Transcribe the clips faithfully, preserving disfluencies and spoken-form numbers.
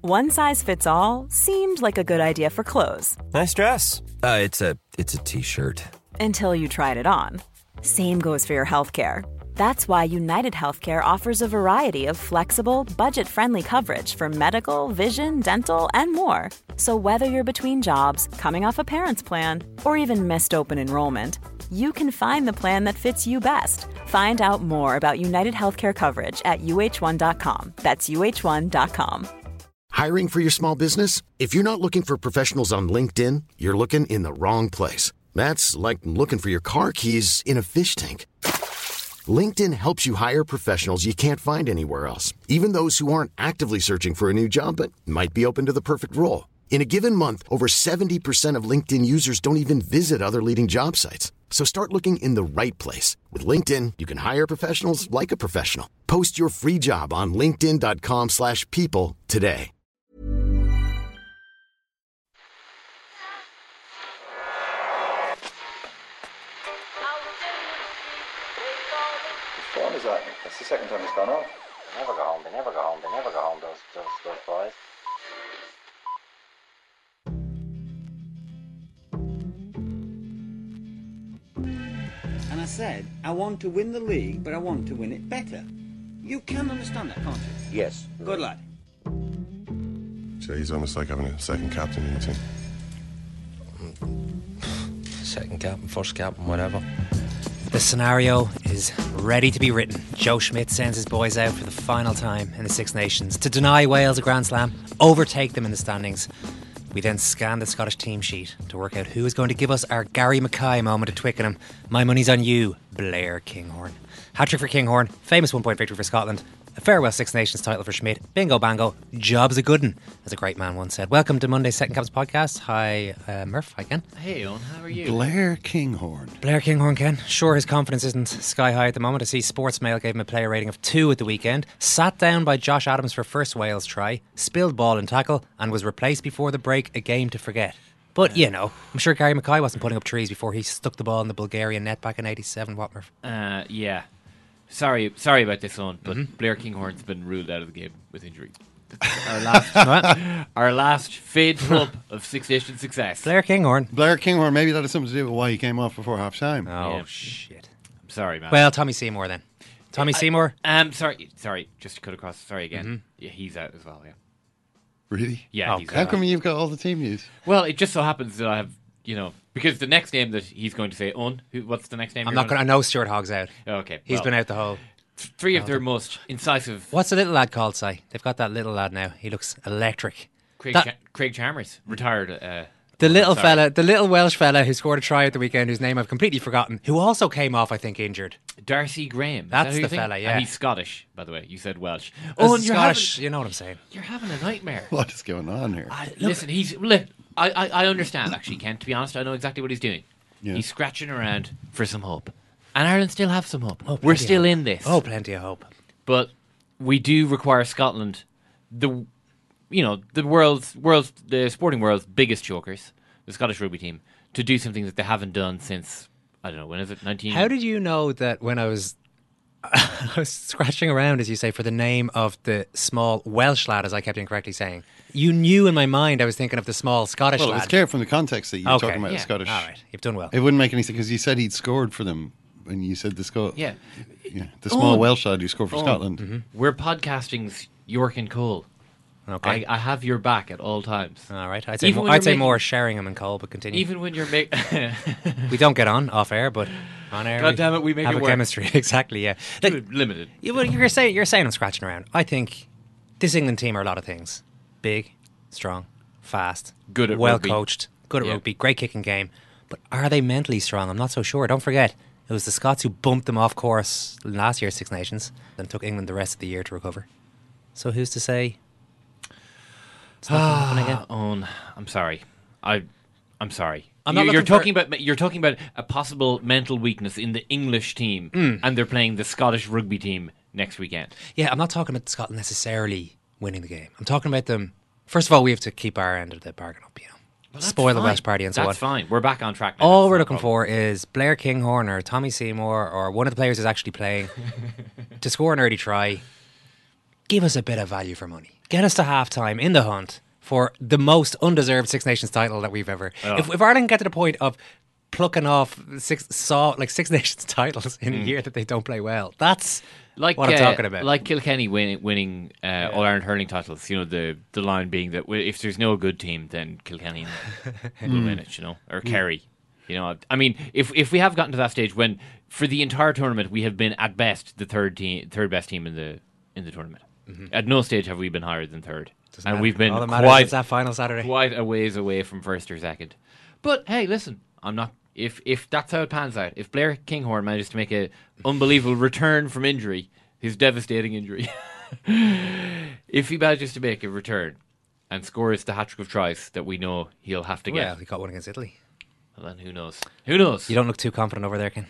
One size fits all seemed like a good idea for clothes. Nice dress. Uh, it's a it's a t-shirt. Until you tried it on. Same goes for your healthcare. That's why United Healthcare offers a variety of flexible, budget-friendly coverage for medical, vision, dental, and more. So whether you're between jobs, coming off a parent's plan, or even missed open enrollment, you can find the plan that fits you best. Find out more about United Healthcare coverage at U H one dot com. That's U H one dot com. Hiring for your small business? If you're not looking for professionals on LinkedIn, you're looking in the wrong place. That's like looking for your car keys in a fish tank. LinkedIn helps you hire professionals you can't find anywhere else, even those who aren't actively searching for a new job but might be open to the perfect role. In a given month, over seventy percent of LinkedIn users don't even visit other leading job sites. So start looking in the right place. With LinkedIn, you can hire professionals like a professional. Post your free job on linkedin dot com slash people today. What time is that? That's the second time it's gone off. They never go home, they never go home, they never go home, those, those, those boys. And I said, I want to win the league, but I want to win it better. You can understand that, can't you? Yes. Good lad. So he's almost like having a second captain in the team. Second captain, first captain, whatever. The scenario is ready to be written. Joe Schmidt sends his boys out for the final time in the Six Nations to deny Wales a Grand Slam, overtake them in the standings. We then scan the Scottish team sheet to work out who is going to give us our Gary Mackay moment at Twickenham. My money's on you, Blair Kinghorn. Hat-trick for Kinghorn, famous one-point victory for Scotland, a farewell Six Nations title for Schmidt. Bingo bango, job's a good un, as a great man once said. Welcome to Monday's Second Caps podcast. Hi, uh, Murph. Hi, Ken. Hey, Owen. How are you? Blair Kinghorn. Blair Kinghorn, Ken. Sure, his confidence isn't sky high at the moment. I see Sportsmail gave him a player rating of two at the weekend. Sat down by Josh Adams for first Wales try, spilled ball and tackle, and was replaced before the break, a game to forget. But, you know, I'm sure Gary Mackay wasn't putting up trees before he stuck the ball in the Bulgarian net back in eighty-seven, what, Murph? Uh, yeah. Sorry sorry about this one, but mm-hmm. Blair Kinghorn's been ruled out of the game with injury. Our last our last failed hope of Six Nations success. Blair Kinghorn. Blair Kinghorn, maybe that has something to do with why he came off before half time. Oh, Yeah. shit. I'm sorry, man. Well, Tommy Seymour then. Tommy I, Seymour? Um, sorry, sorry, just to cut across. Sorry again. Mm-hmm. Yeah, he's out as well, yeah. Really? Yeah, Oh, he's How out. come you've got all the team news? Well, it just so happens that I have, you know, because the next name that he's going to say, Un, who, what's the next name? I'm you're not going to... I know Stuart Hogg's out. to... Okay. He's well, been out the whole... Three of their most incisive... What's the little lad called, Si? They've got that little lad now. He looks electric. Craig, That- Cha- Craig Chalmers, retired... Uh, The little sorry. fella, the little Welsh fella who scored a try at the weekend, whose name I've completely forgotten, who also came off, I think, injured. Darcy Graham. Is That's that who you the think? fella, yeah. And he's Scottish, by the way. You said Welsh. Oh, Oh, and you're Scottish, having, you know what I'm saying. you're having a nightmare. What is going on here? I, listen, he's... Look, I, I, I understand, actually, Ken. To be honest, I know exactly what he's doing. Yeah. He's scratching around for some hope. And Ireland still have some hope. Oh, We're plenty still of hope. in this. Oh, plenty of hope. But we do require Scotland, the you know the world's world's the sporting world's biggest chokers, the Scottish rugby team, to do something that they haven't done since I don't know when is it nineteen. How did you know that when I was I was scratching around, as you say, for the name of the small Welsh lad, as I kept incorrectly saying, you knew in my mind I was thinking of the small Scottish Well, it lad. was clear from the context that you were Okay. talking about Yeah. the Scottish. All right, you've done well. It wouldn't make any sense because you said he'd scored for them when you said the Scot. Yeah, yeah, the small Oh. Welsh lad who scored for Oh. Scotland. Mm-hmm. we're podcasting's York and Cole. Okay. I, I have your back at all times. All right. I'd say, Even more, when I'd you're say making- more Sheringham and Cole, but continue. Even when you're making, we don't get on off air, but on air, God damn it, we make have it a work. chemistry. Exactly. Yeah. Like, limited. you, well, you're saying you're saying I'm scratching around. I think this England team are a lot of things: big, strong, fast, Good at well rugby. coached, good at Yeah. rugby, great kicking game. But are they mentally strong? I'm not so sure. Don't forget, it was the Scots who bumped them off course in last year's Six Nations, and took England the rest of the year to recover. So who's to say? It's not gonna happen again. Owen, I'm sorry. I, I'm sorry. I'm not You- you're looking for- talking about you're talking about a possible mental weakness in the English team, Mm. and they're playing the Scottish rugby team next weekend. Yeah, I'm not talking about Scotland necessarily winning the game. I'm talking about them. First of all, we have to keep our end of the bargain up, you know. Well, that's Spoil the fine. Welsh party and so on. That's fine. We're back on track now. All That's we're no looking problem. for is Blair Kinghorn or Tommy Seymour or one of the players who's actually playing to score an early try. Give us a bit of value for money. get us to half-time in the hunt for the most undeserved Six Nations title that we've ever... Oh. If, if Ireland get to the point of plucking off six saw like Six Nations titles in Mm. a year that they don't play well, that's Like what I'm uh, talking about. Like Kilkenny win, winning uh, Yeah. All Ireland hurling titles. You know, the the line being that w- if there's no good team, then Kilkenny will Mm. win it. You know, or Kerry. You know, I mean, if if we have gotten to that stage when for the entire tournament we have been at best the third team, third best team in the in the tournament. Mhm. At no stage have we been higher than third, Doesn't and matter. we've been All that matters quite is that final Saturday. quite a ways away from first or second. But hey, listen, I'm not. If if that's how it pans out, if Blair Kinghorn manages to make a unbelievable return from injury, his devastating injury, if he manages to make a return and scores the hat trick of tries that we know he'll have to get, Well, he got one against Italy. well, then who knows? Who knows? You don't look too confident over there, Ken.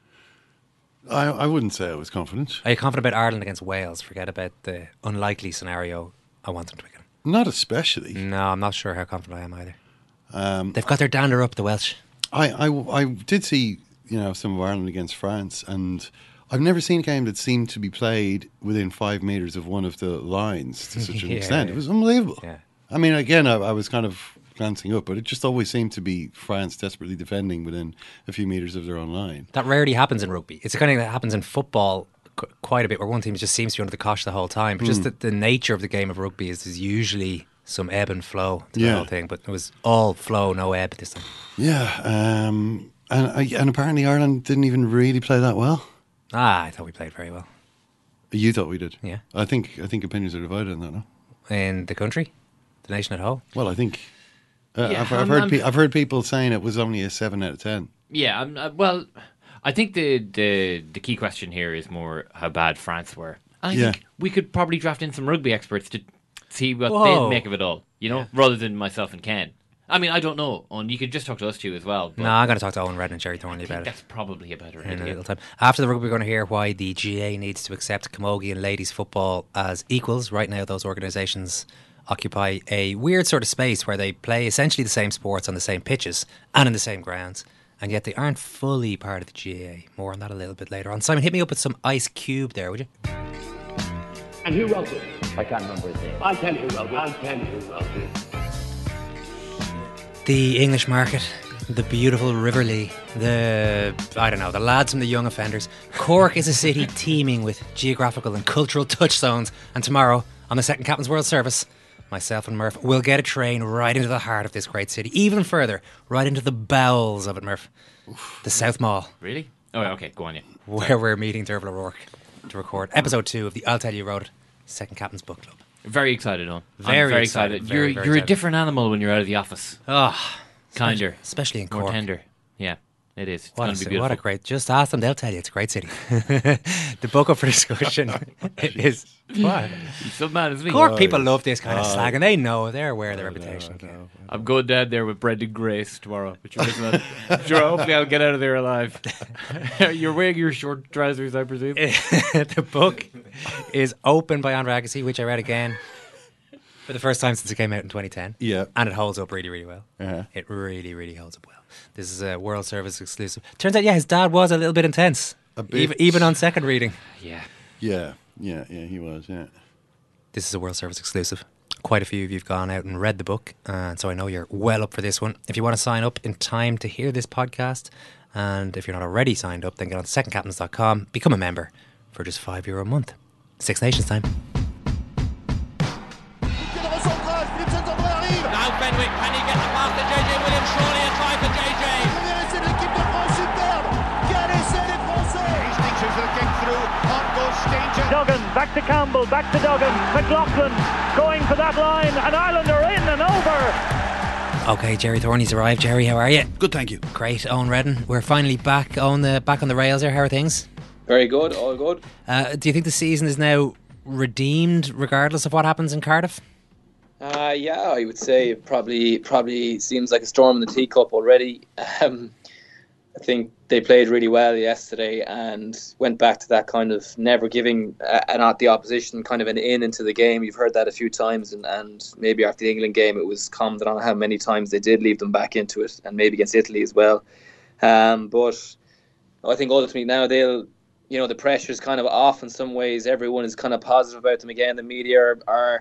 I, I wouldn't say I was confident. Are you confident about Ireland against Wales? Forget about the unlikely scenario. I want them to win. Not especially. No, I'm not sure how confident I am either. Um, They've got their dander up, the Welsh. I, I, I did see, you know, some of Ireland against France, and I've never seen a game that seemed to be played within five metres of one of the lines to such an Yeah. extent. It was unbelievable. Yeah. I mean, again, I, I was kind of glancing up, but it just always seemed to be France desperately defending within a few metres of their own line. That rarely happens in rugby. It's the kind of thing that happens in football qu- quite a bit, where one team just seems to be under the cosh the whole time. But just Mm. that the nature of the game of rugby is there's usually some ebb and flow to Yeah. the whole thing. But it was all flow, no ebb this time. Yeah, um, and I- and apparently Ireland didn't even really play that well. Ah, I thought we played very well. You thought we did? Yeah. I think I think opinions are divided on that. No. In the country, the nation at whole. Well, I think uh, Yeah, I've, I've I'm- heard I'm- pe- I've heard people saying it was only a seven out of ten. Yeah, I'm, uh, well, I think the, the the key question here is more how bad France were. And I Yeah. think we could probably draft in some rugby experts to see what Whoa. they make of it all, you know, rather than myself and Ken. I mean, I don't know, and you could just talk to us two as well. But No, I'm going to talk to Owen Redden and Jerry I Thornley think about it. that's probably a better In a idea. little time. After the rugby, we're going to hear why the G A A needs to accept camogie and ladies football as equals. Right now, those organisations occupy a weird sort of space where they play essentially the same sports on the same pitches and in the same grounds, and yet they aren't fully part of the G A A. More on that a little bit later on. Simon, hit me up with some Ice Cube there, would you? And who wrote it? I can't remember his name. I'll tell you who wrote it. I'll tell you who wrote it. The English market, the beautiful River Lee, the, I don't know, the lads from the Young Offenders. Cork is a city teeming with geographical and cultural touchstones. And tomorrow, on the Second Captain's World Service, myself and Murph will get a train right into the heart of this great city. Even further, right into the bowels of it, Murph. The South Mall, Really? Oh, yeah, okay, go on, yeah. where we're meeting Derval O'Rourke to record episode two of the I'll Tell You Wrote It Second Captain's Book Club. Very excited, on. Very I'm very excited, excited. very, you're very you're excited. a different animal when you're out of the office. Oh, Kinder. especially in More Cork. tender. Yeah, it is. It's What going a, to be ci- beautiful. what a great... Just ask them, they'll tell you it's a great city. The book up for discussion is... What? He's some man, isn't he? Cork people love this kind of Oh. slag, and they know, they're aware of their reputation. I'm going down there with Brendan Grace tomorrow. Which is not, sure, hopefully I'll get out of there alive. You're wearing your short trousers, I presume. The book is opened by Andrew Agassi, which I read again for the first time since it came out in twenty ten. Yeah. And it holds up really, really well. Uh-huh. It really, really holds up well. This is a World Service exclusive. Turns out, yeah, his dad was a little bit intense. A bit. Even, even on second reading. Yeah. Yeah, yeah, yeah. He was. Yeah. This is a World Service exclusive. Quite a few of you have gone out and read the book, and so I know you're well up for this one. If you want to sign up in time to hear this podcast, and if you're not already signed up, then get on second captains dot com, become a member for just five euro a month. Six Nations time. Now Fenwick, can he get the pass to J J Williams? Surely a try for J J. Hastings is looking through. On goes Stanger. Duggan, back to Campbell, back to Duggan. McLaughlin going for that line, and Ireland are in and over. Okay, Jerry Thorney's arrived. Jerry, how are you? Good, thank you. Great, Owen Redden. We're finally back on the back on the rails here. How are things? Very good, all good. Uh, do you think the season is now redeemed, regardless of what happens in Cardiff? Uh, yeah, I would say it probably probably seems like a storm in the teacup already. Um, I think they played really well yesterday and went back to that kind of never giving uh, not the opposition kind of an in into the game. You've heard that a few times, and, and maybe after the England game it was commented on how many times they did leave them back into it, and maybe against Italy as well. Um, but I think ultimately now they'll, you know, the pressure is kind of off in some ways. Everyone is kind of positive about them again. The media are, are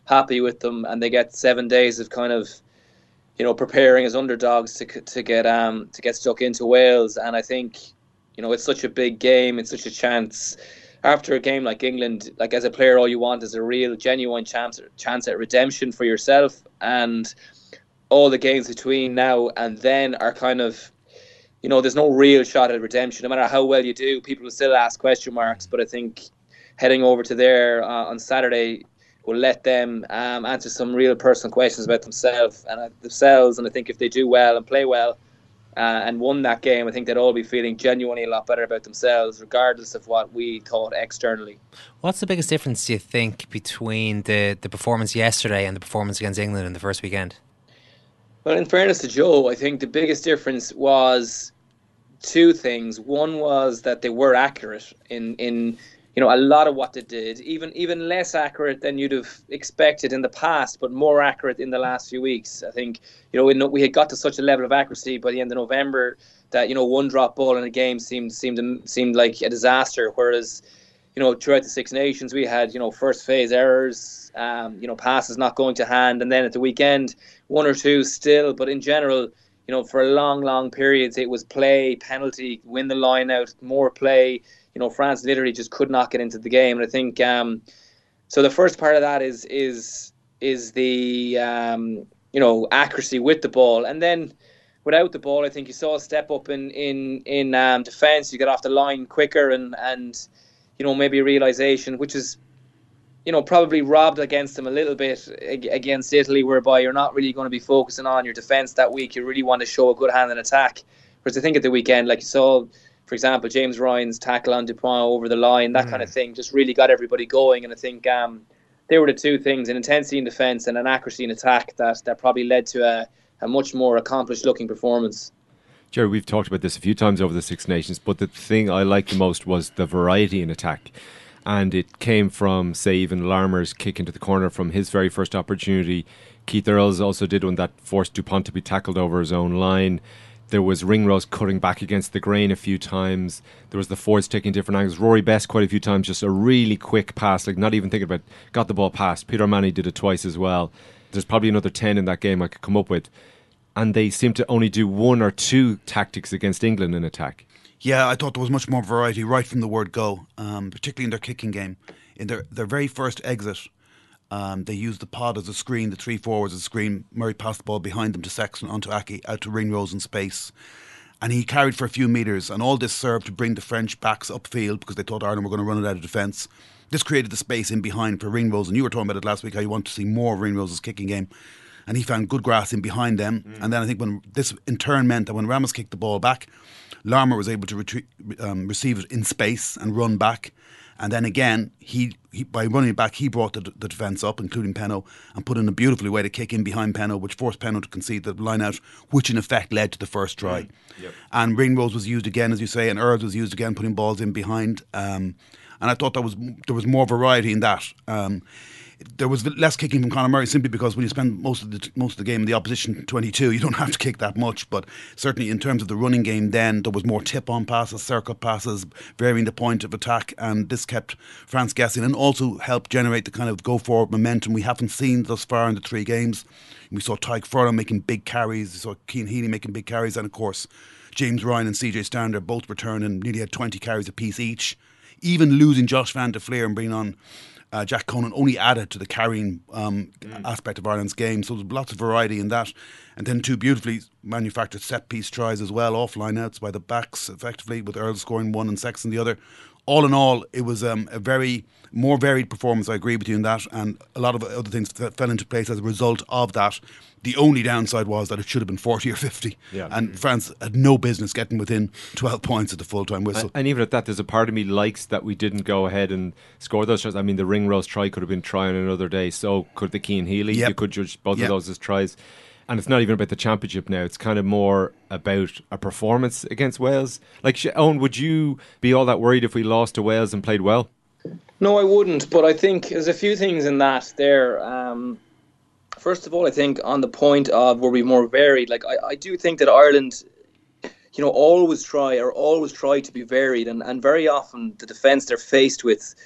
happy with them, and they get seven days of kind of, you know, preparing as underdogs to to get um to get stuck into Wales. And I think, you know, it's such a big game, it's such a chance. After a game like England, like as a player, all you want is a real, genuine chance chance at redemption for yourself. And all the games between now and then are kind of, you know, there's no real shot at redemption. No matter how well you do, people will still ask question marks. But I think heading over to there uh, on Saturday will let them um, answer some real personal questions about themselves and uh, themselves. And I think if they do well and play well uh, and won that game, I think they'd all be feeling genuinely a lot better about themselves, regardless of what we thought externally. What's the biggest difference, do you think, between the, the performance yesterday and the performance against England in the first weekend? Well, in fairness to Joe, I think the biggest difference was two things. One was that they were accurate in, in you know, a lot of what they did, even even less accurate than you'd have expected in the past, but more accurate in the last few weeks. I think, you know, we had got to such a level of accuracy by the end of November that, you know, one drop ball in a game seemed seemed seemed like a disaster, whereas, you know, throughout the Six Nations we had, you know, first phase errors, um, you know, passes not going to hand, and then at the weekend one or two still, but in general, you know, for long, long periods, it was play, penalty, win the line out, more play. You know, France literally just could not get into the game. And I think, um, so the first part of that is, is, is the, um, you know, accuracy with the ball. And then without the ball, I think you saw a step up in, in, in um, defence. You got off the line quicker and, and, you know, maybe a realisation, which is, you know, probably robbed against them a little bit against Italy, whereby you're not really going to be focusing on your defence that week. You really want to show a good hand in attack. Whereas I think at the weekend, like you saw, for example, James Ryan's tackle on Dupont over the line, that mm. kind of thing, just really got everybody going. And I think um, they were the two things, an intensity in defence and an accuracy in attack that, that probably led to a, a much more accomplished looking performance. Jerry, we've talked about this a few times over the Six Nations, but the thing I liked the most was the variety in attack. And it came from, say, even Larmer's kick into the corner from his very first opportunity. Keith Earls also did one that forced Dupont to be tackled over his own line. There was Ringrose cutting back against the grain a few times. There was the Fords taking different angles. Rory Best quite a few times, just a really quick pass, like not even thinking about, got the ball past. Peter O'Mahony did it twice as well. There's probably another ten in that game I could come up with. And they seem to only do one or two tactics against England in attack. Yeah, I thought there was much more variety right from the word go, um, particularly in their kicking game. In their, their very first exit, um, they used the pod as a screen, the three forwards as a screen. Murray passed the ball behind them to Sexton, onto Aki, out to Ringrose in space. And he carried for a few metres, and all this served to bring the French backs upfield because they thought Ireland were going to run it out of defence. This created the space in behind for Ringrose, and you were talking about it last week, how you want to see more of Ringrose's kicking game. And he found good grass in behind them. Mm. And then I think when this in turn meant that when Ramos kicked the ball back, Larmer was able to retrie- um, receive it in space and run back. And then again, he, he by running it back, he brought the, the defence up, including Penno, and put in a beautiful way to kick in behind Penno, which forced Penno to concede the line out, which in effect led to the first try. Mm. Yep. And Ringrose was used again, as you say, and Earls was used again, putting balls in behind. Um, and I thought that was there was more variety in that. Um, There was less kicking from Conor Murray simply because when you spend most of the most of the game in the opposition twenty-two, you don't have to kick that much. But certainly in terms of the running game, then there was more tip-on passes, circuit passes, varying the point of attack, and this kept France guessing and also helped generate the kind of go-forward momentum we haven't seen thus far in the three games. We saw Tadhg Furlong making big carries, we saw Cian Healy making big carries, and of course James Ryan and C J Stander both returned and nearly had twenty carries apiece each. Even losing Josh Van de Fleer and bringing on Uh, Jack Conan only added to the carrying um, mm. aspect of Ireland's game. So there's lots of variety in that. And then two beautifully manufactured set-piece tries as well, off line-outs by the backs, effectively, with Earl scoring one and Sexton the other. All in all, it was um, a very more varied performance. I agree with you in that. And a lot of other things that fell into place as a result of that. The only downside was that it should have been forty or fifty. Yeah. And France had no business getting within twelve points at the full-time whistle. And, and even at that, there's a part of me likes that we didn't go ahead and score those tries. I mean, the Ringrose try could have been trying another day. So could the Cian Healy. Yep. You could judge both yep. of those as tries. And it's not even about the championship now. It's kind of more about a performance against Wales. Like, Owen, would you be all that worried if we lost to Wales and played well? No, I wouldn't. But I think there's a few things in that there. Um, first of all, I think on the point of were we more varied, like I, I do think that Ireland, you know, always try or always try to be varied. And, and very often the defence they're faced with,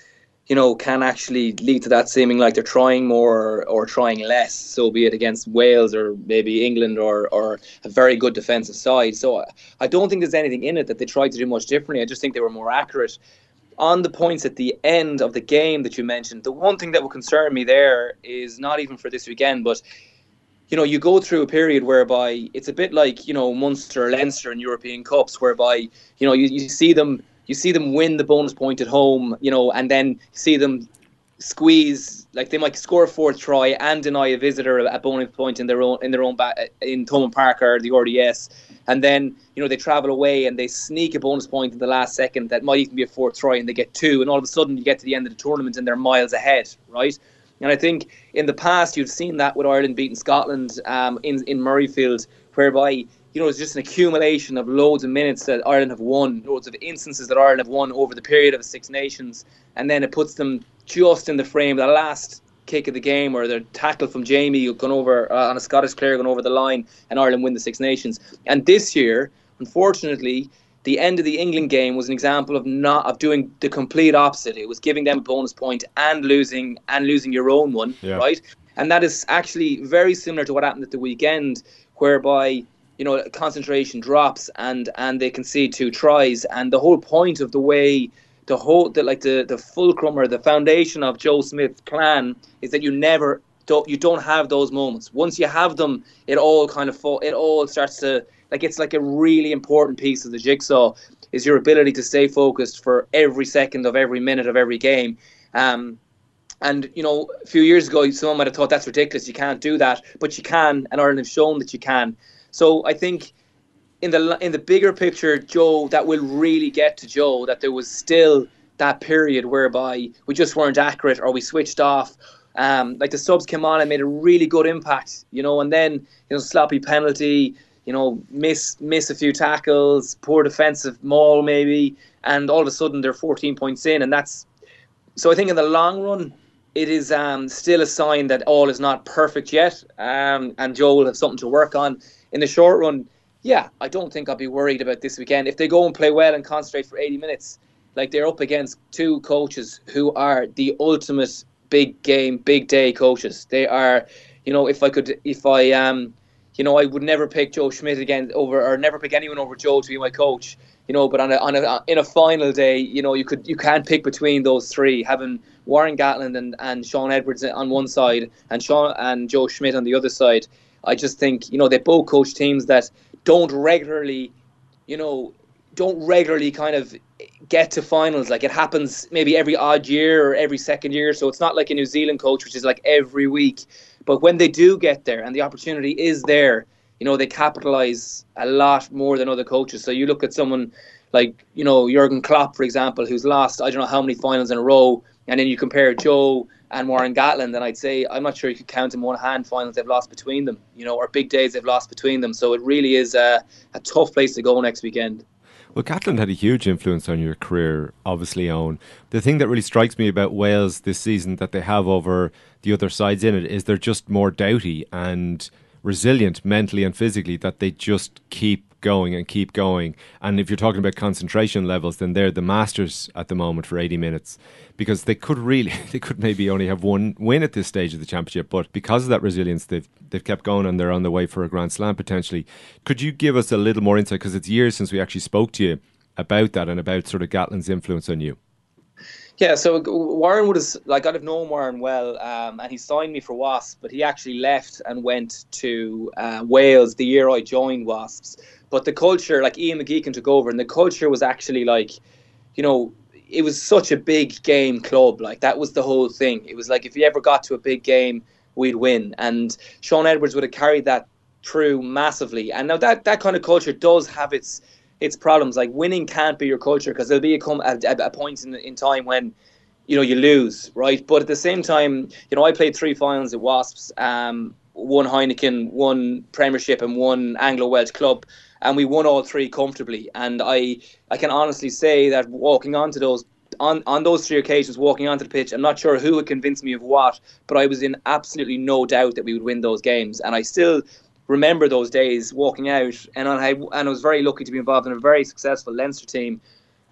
you know, can actually lead to that seeming like they're trying more or, or trying less, so be it against Wales or maybe England or, or a very good defensive side. So I, I don't think there's anything in it that they tried to do much differently. I just think they were more accurate. On the points at the end of the game that you mentioned, the one thing that would concern me there is not even for this weekend, but you know, you go through a period whereby it's a bit like, you know, Munster or Leinster in European Cups, whereby, you know, you, you see them you see them win the bonus point at home, you know, and then you see them squeeze, like they might score a fourth try and deny a visitor a bonus point in their own in their own ba- in Thomond Park or the R D S, and then, you know, they travel away and they sneak a bonus point in the last second that might even be a fourth try, and they get two, and all of a sudden you get to the end of the tournament and they're miles ahead, right? And I think in the past you've seen that with Ireland beating Scotland um, in in Murrayfield, whereby, you know, it's just an accumulation of loads of minutes that Ireland have won, loads of instances that Ireland have won over the period of the Six Nations, and then it puts them just in the frame, the last kick of the game, or the tackle from Jamie going over uh, on a Scottish player going over the line, and Ireland win the Six Nations. And this year, unfortunately, the end of the England game was an example of not of doing the complete opposite. It was giving them a bonus point and losing and losing your own one, yeah. right? And that is actually very similar to what happened at the weekend, whereby, you know, concentration drops and, and they concede two tries. And the whole point of the way, the whole, the, like the, the fulcrum or the foundation of Joe Smith's plan is that you never, don't, you don't have those moments. Once you have them, it all kind of, fall, it all starts to, like, it's like a really important piece of the jigsaw, is your ability to stay focused for every second of every minute of every game. Um, and, you know, a few years ago, someone might have thought that's ridiculous, you can't do that, but you can, and Ireland have shown that you can. So I think in the in the bigger picture, Joe, that will really get to Joe, that there was still that period whereby we just weren't accurate or we switched off. Um, like the subs came on and made a really good impact, you know, and then, you know, sloppy penalty, you know, miss miss a few tackles, poor defensive maul maybe, and all of a sudden they're fourteen points in, and that's so I think in the long run it is um, still a sign that all is not perfect yet, um, and Joe will have something to work on. In the short run, yeah, I don't think I'll be worried about this weekend. If they go and play well and concentrate for eighty minutes, like they're up against two coaches who are the ultimate big game, big day coaches. They are, you know, if I could, if I, um, you know, I would never pick Joe Schmidt again over, or never pick anyone over Joe to be my coach, you know, but on a, on a, in a final day, you know, you could, you can't pick between those three, having Warren Gatland and, and Sean Edwards on one side and Sean and Joe Schmidt on the other side. I just think, you know, they both coach teams that don't regularly, you know, don't regularly kind of get to finals. Like it happens maybe every odd year or every second year. So it's not like a New Zealand coach, which is like every week. But when they do get there and the opportunity is there, you know, they capitalise a lot more than other coaches. So you look at someone like, you know, Jurgen Klopp, for example, who's lost I don't know how many finals in a row. And then you compare Joe and Warren Gatland, and I'd say, I'm not sure you could count in one hand finals they've lost between them, you know, or big days they've lost between them. So it really is a, a tough place to go next weekend. Well, Gatland had a huge influence on your career, obviously, Owen. The thing that really strikes me about Wales this season that they have over the other sides in it is they're just more doughty and resilient mentally and physically, that they just keep going and keep going. And if you're talking about concentration levels, then they're the masters at the moment for eighty minutes, because they could really, they could maybe only have one win at this stage of the championship, but because of that resilience, they've they've kept going and they're on the way for a Grand Slam potentially. Could you give us a little more insight, because it's years since we actually spoke to you about that and about sort of Gatland's influence on you? Yeah, so Warren would have, like, I'd have known Warren well, um, and he signed me for Wasps, but he actually left and went to uh, Wales the year I joined Wasps. But the culture, like Ian McGeechan took over, and the culture was actually like, you know, it was such a big game club. Like, that was the whole thing. It was like, if you ever got to a big game, we'd win. And Sean Edwards would have carried that through massively. And now that, that kind of culture does have its its problems. Like, winning can't be your culture, because there'll be a, a, a point in, in time when, you know, you lose, right? But at the same time, you know, I played three finals at Wasps, um, one Heineken, one Premiership, and one Anglo-Welsh club, and we won all three comfortably. And I, I can honestly say that walking onto those, on, on those three occasions, walking onto the pitch, I'm not sure who would convince me of what, but I was in absolutely no doubt that we would win those games. And I still remember those days walking out, and I and I was very lucky to be involved in a very successful Leinster team,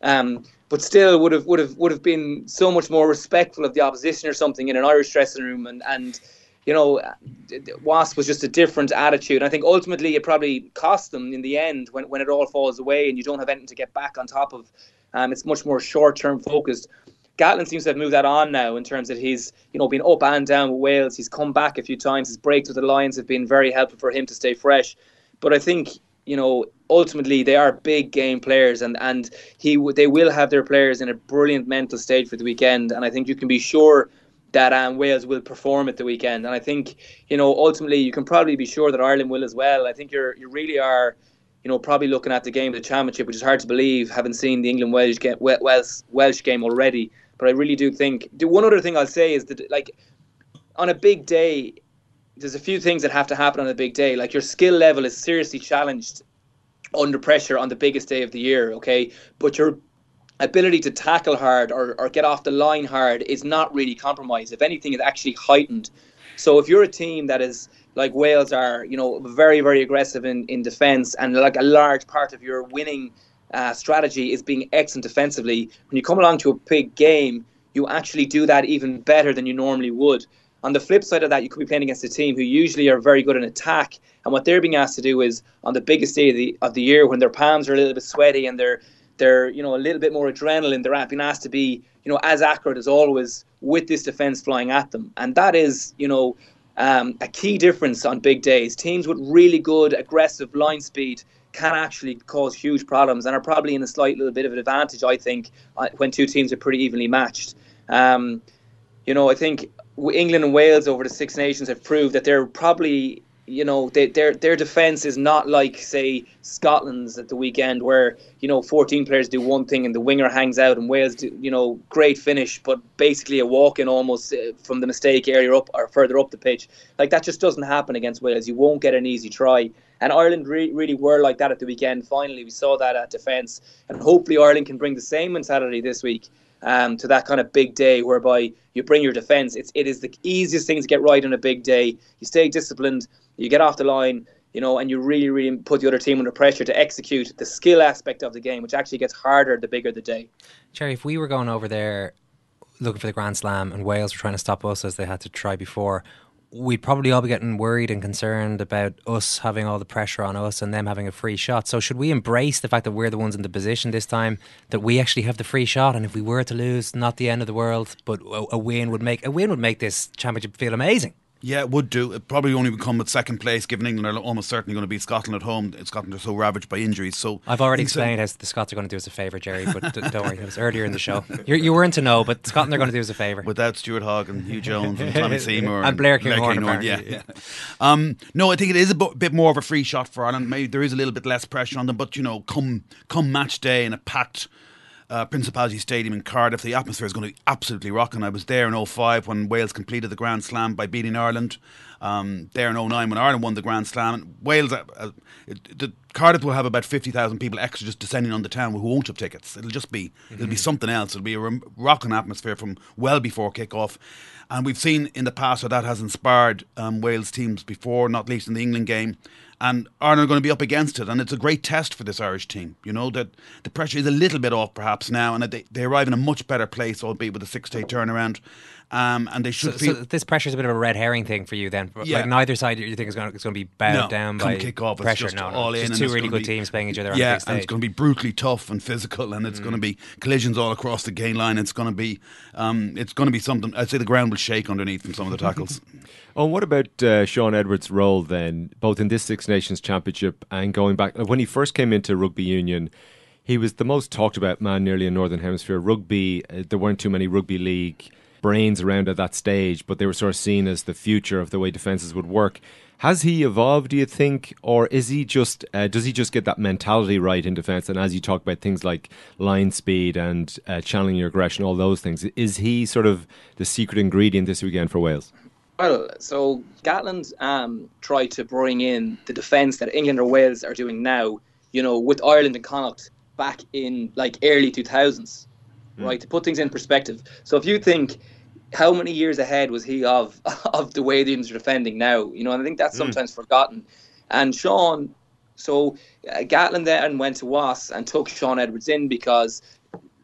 Um, but still would have would have would have been so much more respectful of the opposition or something in an Irish dressing room, and, and you know, Wasp was just a different attitude. I think ultimately it probably cost them in the end when, when it all falls away and you don't have anything to get back on top of. Um, it's much more short-term focused. Gatland seems to have moved that on now in terms that he's, you know, been up and down with Wales. He's come back a few times. His breaks with the Lions have been very helpful for him to stay fresh. But I think, you know, ultimately they are big game players, and, and he they will have their players in a brilliant mental state for the weekend. And I think you can be sure that um, Wales will perform at the weekend. And I think, you know, ultimately you can probably be sure that Ireland will as well. I think you're you really are, you know, probably looking at the game of the championship, which is hard to believe, having seen the England-Welsh game, Welsh, Welsh game already. But I really do think, the one other thing I'll say is that, like, on a big day, there's a few things that have to happen on a big day. Like, your skill level is seriously challenged under pressure on the biggest day of the year, okay? But your ability to tackle hard or, or get off the line hard is not really compromised. If anything, it's actually heightened. So if you're a team that is, like Wales are, you know, very, very aggressive in, in defence, and like a large part of your winning uh, strategy is being excellent defensively, when you come along to a big game, you actually do that even better than you normally would. On the flip side of that, you could be playing against a team who usually are very good in attack, and what they're being asked to do is, on the biggest day of the of the year, when their palms are a little bit sweaty and they're they're you know a little bit more adrenaline, they're being asked to be, you know, as accurate as always with this defence flying at them, and that is, you know, um, a key difference on big days. Teams with really good aggressive line speed can actually cause huge problems and are probably in a slight little bit of an advantage, I think, when two teams are pretty evenly matched. Um, you know, I think England and Wales over the Six Nations have proved that they're probably, you know, they, their their defence is not like, say, Scotland's at the weekend, where, you know, fourteen players do one thing and the winger hangs out, and Wales do, you know, great finish, but basically a walk-in almost from the mistake area up or further up the pitch. Like, that just doesn't happen against Wales. You won't get an easy try. And Ireland re- really were like that at the weekend. Finally, we saw that at defence. And hopefully Ireland can bring the same mentality this week um, to that kind of big day, whereby you bring your defence. It's, it is the easiest thing to get right on a big day. You stay disciplined, you get off the line, you know, and you really, really put the other team under pressure to execute the skill aspect of the game, which actually gets harder the bigger the day. Jerry, if we were going over there looking for the Grand Slam and Wales were trying to stop us as they had to try before, we'd probably all be getting worried and concerned about us having all the pressure on us and them having a free shot. So should we embrace the fact that we're the ones in the position this time, that we actually have the free shot, and if we were to lose, not the end of the world, but a, a win would make a win would make this championship feel amazing? Yeah, it would do. It probably only would come with second place, given England are almost certainly going to beat Scotland at home. Scotland are so ravaged by injuries. So I've already explained how the Scots are going to do us a favour, Jerry, but don't worry, it was earlier in the show. You're, you weren't to know, but Scotland are going to do us a favour. Without Stuart Hogg and Hugh Jones and Tommy Seymour. and, and Blair Kinghorn. Yeah, yeah. Um, no, I think it is a b- bit more of a free shot for Ireland. Maybe there is a little bit less pressure on them, but, you know, come come match day in a packed Uh, Principality Stadium in Cardiff, the atmosphere is going to be absolutely rocking. I was there in oh five when Wales completed the Grand Slam by beating Ireland. Um, there in oh nine when Ireland won the Grand Slam. Wales, uh, uh, it, the, Cardiff will have about fifty thousand people extra just descending on the town who won't have tickets. It'll just be, mm-hmm. it'll be something else. It'll be a rocking atmosphere from well before kick-off. And we've seen in the past how that has inspired um, Wales teams before, not least in the England game. And Ireland are going to be up against it, and it's a great test for this Irish team. You know, that the pressure is a little bit off perhaps now, and that they, they arrive in a much better place, albeit with a six-day turnaround. Um, and they should so, feel... So this pressure is a bit of a red herring thing for you then? Yeah. Like neither side you think is going to, it's going to be bowed no, down come by kick off, pressure? It's just no, no. all It's in. just two and really good be, teams playing each other on yeah, the big stage. and it's going to be brutally tough and physical, and it's mm. going to be collisions all across the gain line. It's going to be um, it's going to be something... I'd say the ground will shake underneath from some of the tackles. Oh, what about uh, Sean Edwards' role then, both in this Six Nations Championship and going back... When he first came into rugby union, he was the most talked about man nearly in Northern Hemisphere. Rugby, uh, there weren't too many rugby league brains around at that stage, but they were sort of seen as the future of the way defences would work. Has he evolved, do you think, or is he just uh, does he just get that mentality right in defence? And as you talk about things like line speed and uh, channeling your aggression, all those things, is he sort of the secret ingredient this weekend for Wales? Well, so Gatland um, tried to bring in the defence that England or Wales are doing now, you know, with Ireland and Connacht back in like early two thousands, mm. right? To put things in perspective. So if you think, how many years ahead was he of of the way the Indians are defending now? You know, and I think that's sometimes mm. forgotten. And Sean, so uh, Gatland then went to Wasps and took Sean Edwards in because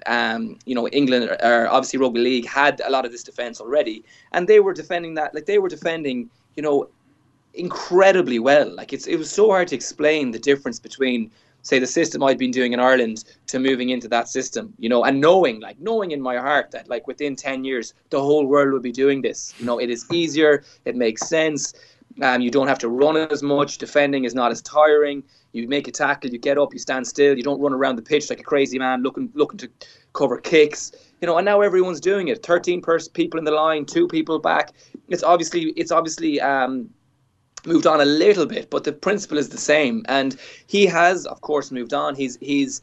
um, you know, England or, or obviously Rugby League had a lot of this defence already, and they were defending that like they were defending, you know, incredibly well. Like it's it was so hard to explain the difference between, say, the system I'd been doing in Ireland to moving into that system, you know, and knowing, like knowing in my heart that like within ten years, the whole world will be doing this. You know, it is easier. It makes sense. Um, you don't have to run as much. Defending is not as tiring. You make a tackle, you get up, you stand still. You don't run around the pitch like a crazy man looking looking to cover kicks. You know, and now everyone's doing it. thirteen pers- people in the line, two people back. It's obviously it's obviously um, moved on a little bit, but the principle is the same. And he has, of course, moved on. He's he's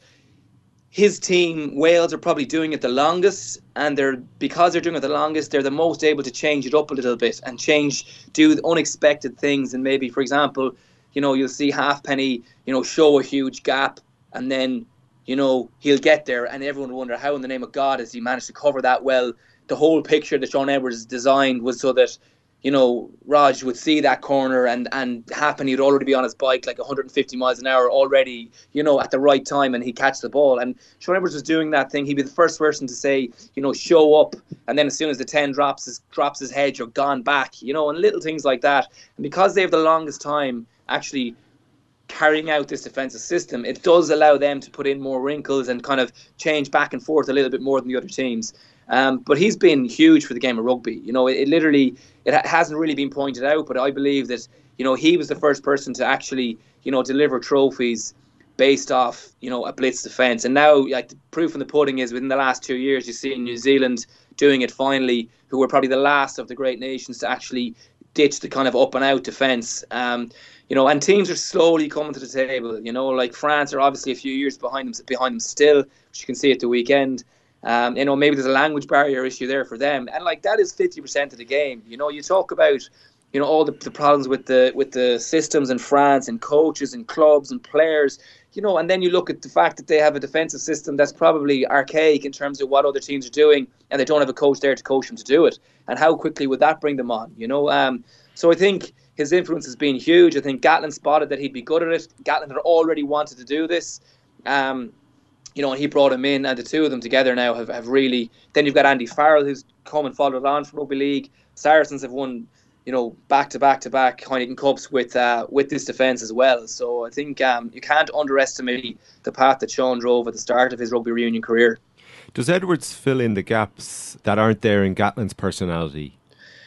his team, Wales, are probably doing it the longest, and they're because they're doing it the longest, they're the most able to change it up a little bit and change, do unexpected things. And maybe, for example, you know, you'll see Halfpenny, you know, show a huge gap, and then, you know, he'll get there, and everyone will wonder how in the name of God has he managed to cover that well. The whole picture that Sean Edwards designed was so that, you know, Raj would see that corner and, and Halfpenny would already be on his bike like one hundred fifty miles an hour already, you know, at the right time, and he'd catch the ball. And Sean Edwards was doing that thing. He'd be the first person to say, you know, show up, and then as soon as the ten drops his, drops his head, you're gone back, you know, and little things like that. And because they have the longest time actually carrying out this defensive system, it does allow them to put in more wrinkles and kind of change back and forth a little bit more than the other teams. Um, but he's been huge for the game of rugby. You know, it, it literally, it ha- hasn't really been pointed out, but I believe that, you know, he was the first person to actually, you know, deliver trophies based off, you know, a blitz defence. And now, like, the proof in the pudding is within the last two years, you see New Zealand doing it finally, who were probably the last of the great nations to actually ditch the kind of up and out defence. Um, you know, and teams are slowly coming to the table. You know, like France are obviously a few years behind them, behind them still, which you can see at the weekend. Um, you know, maybe there's a language barrier issue there for them, and like that is fifty percent of the game. You know, you talk about, you know, all the, the problems with the with the systems in France and coaches and clubs and players. You know, and then you look at the fact that they have a defensive system that's probably archaic in terms of what other teams are doing, and they don't have a coach there to coach them to do it. And how quickly would that bring them on? You know, um, so I think his influence has been huge. I think Gatlin spotted that he'd be good at it. Gatlin had already wanted to do this. Um, You know, and he brought him in, and the two of them together now have, have really... Then you've got Andy Farrell, who's come and followed on from Rugby League. Saracens have won, you know, back-to-back-to-back Heineken Cups with uh, with this defence as well. So I think um, you can't underestimate the path that Sean drove at the start of his rugby reunion career. Does Edwards fill in the gaps that aren't there in Gatlin's personality?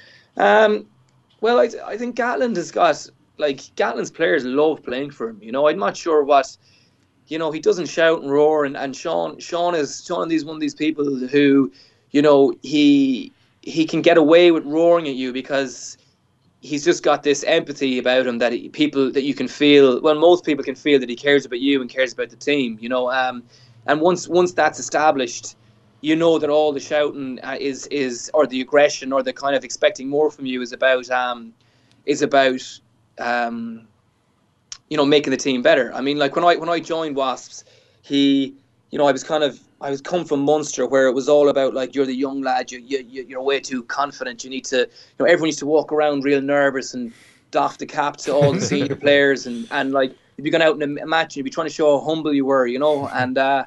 Um, well, I, I think Gatland has got... Like, Gatlin's players love playing for him. You know, I'm not sure what... You know, he doesn't shout and roar, and, and Sean Sean is Sean is one of these people who, you know, he he can get away with roaring at you because he's just got this empathy about him that he, people that you can feel. Well, most people can feel that he cares about you and cares about the team. You know, um, and once once that's established, you know that all the shouting uh, is is or the aggression or the kind of expecting more from you is about um, is about. Um, you know, making the team better. I mean, like when I when I joined Wasps, he, you know, I was kind of I was come from Munster where it was all about like you're the young lad, you you you're way too confident. You need to, you know, everyone used to walk around real nervous and doff the cap to all the senior players, and and like you'd be going out in a match and you'd be trying to show how humble you were, you know, and. uh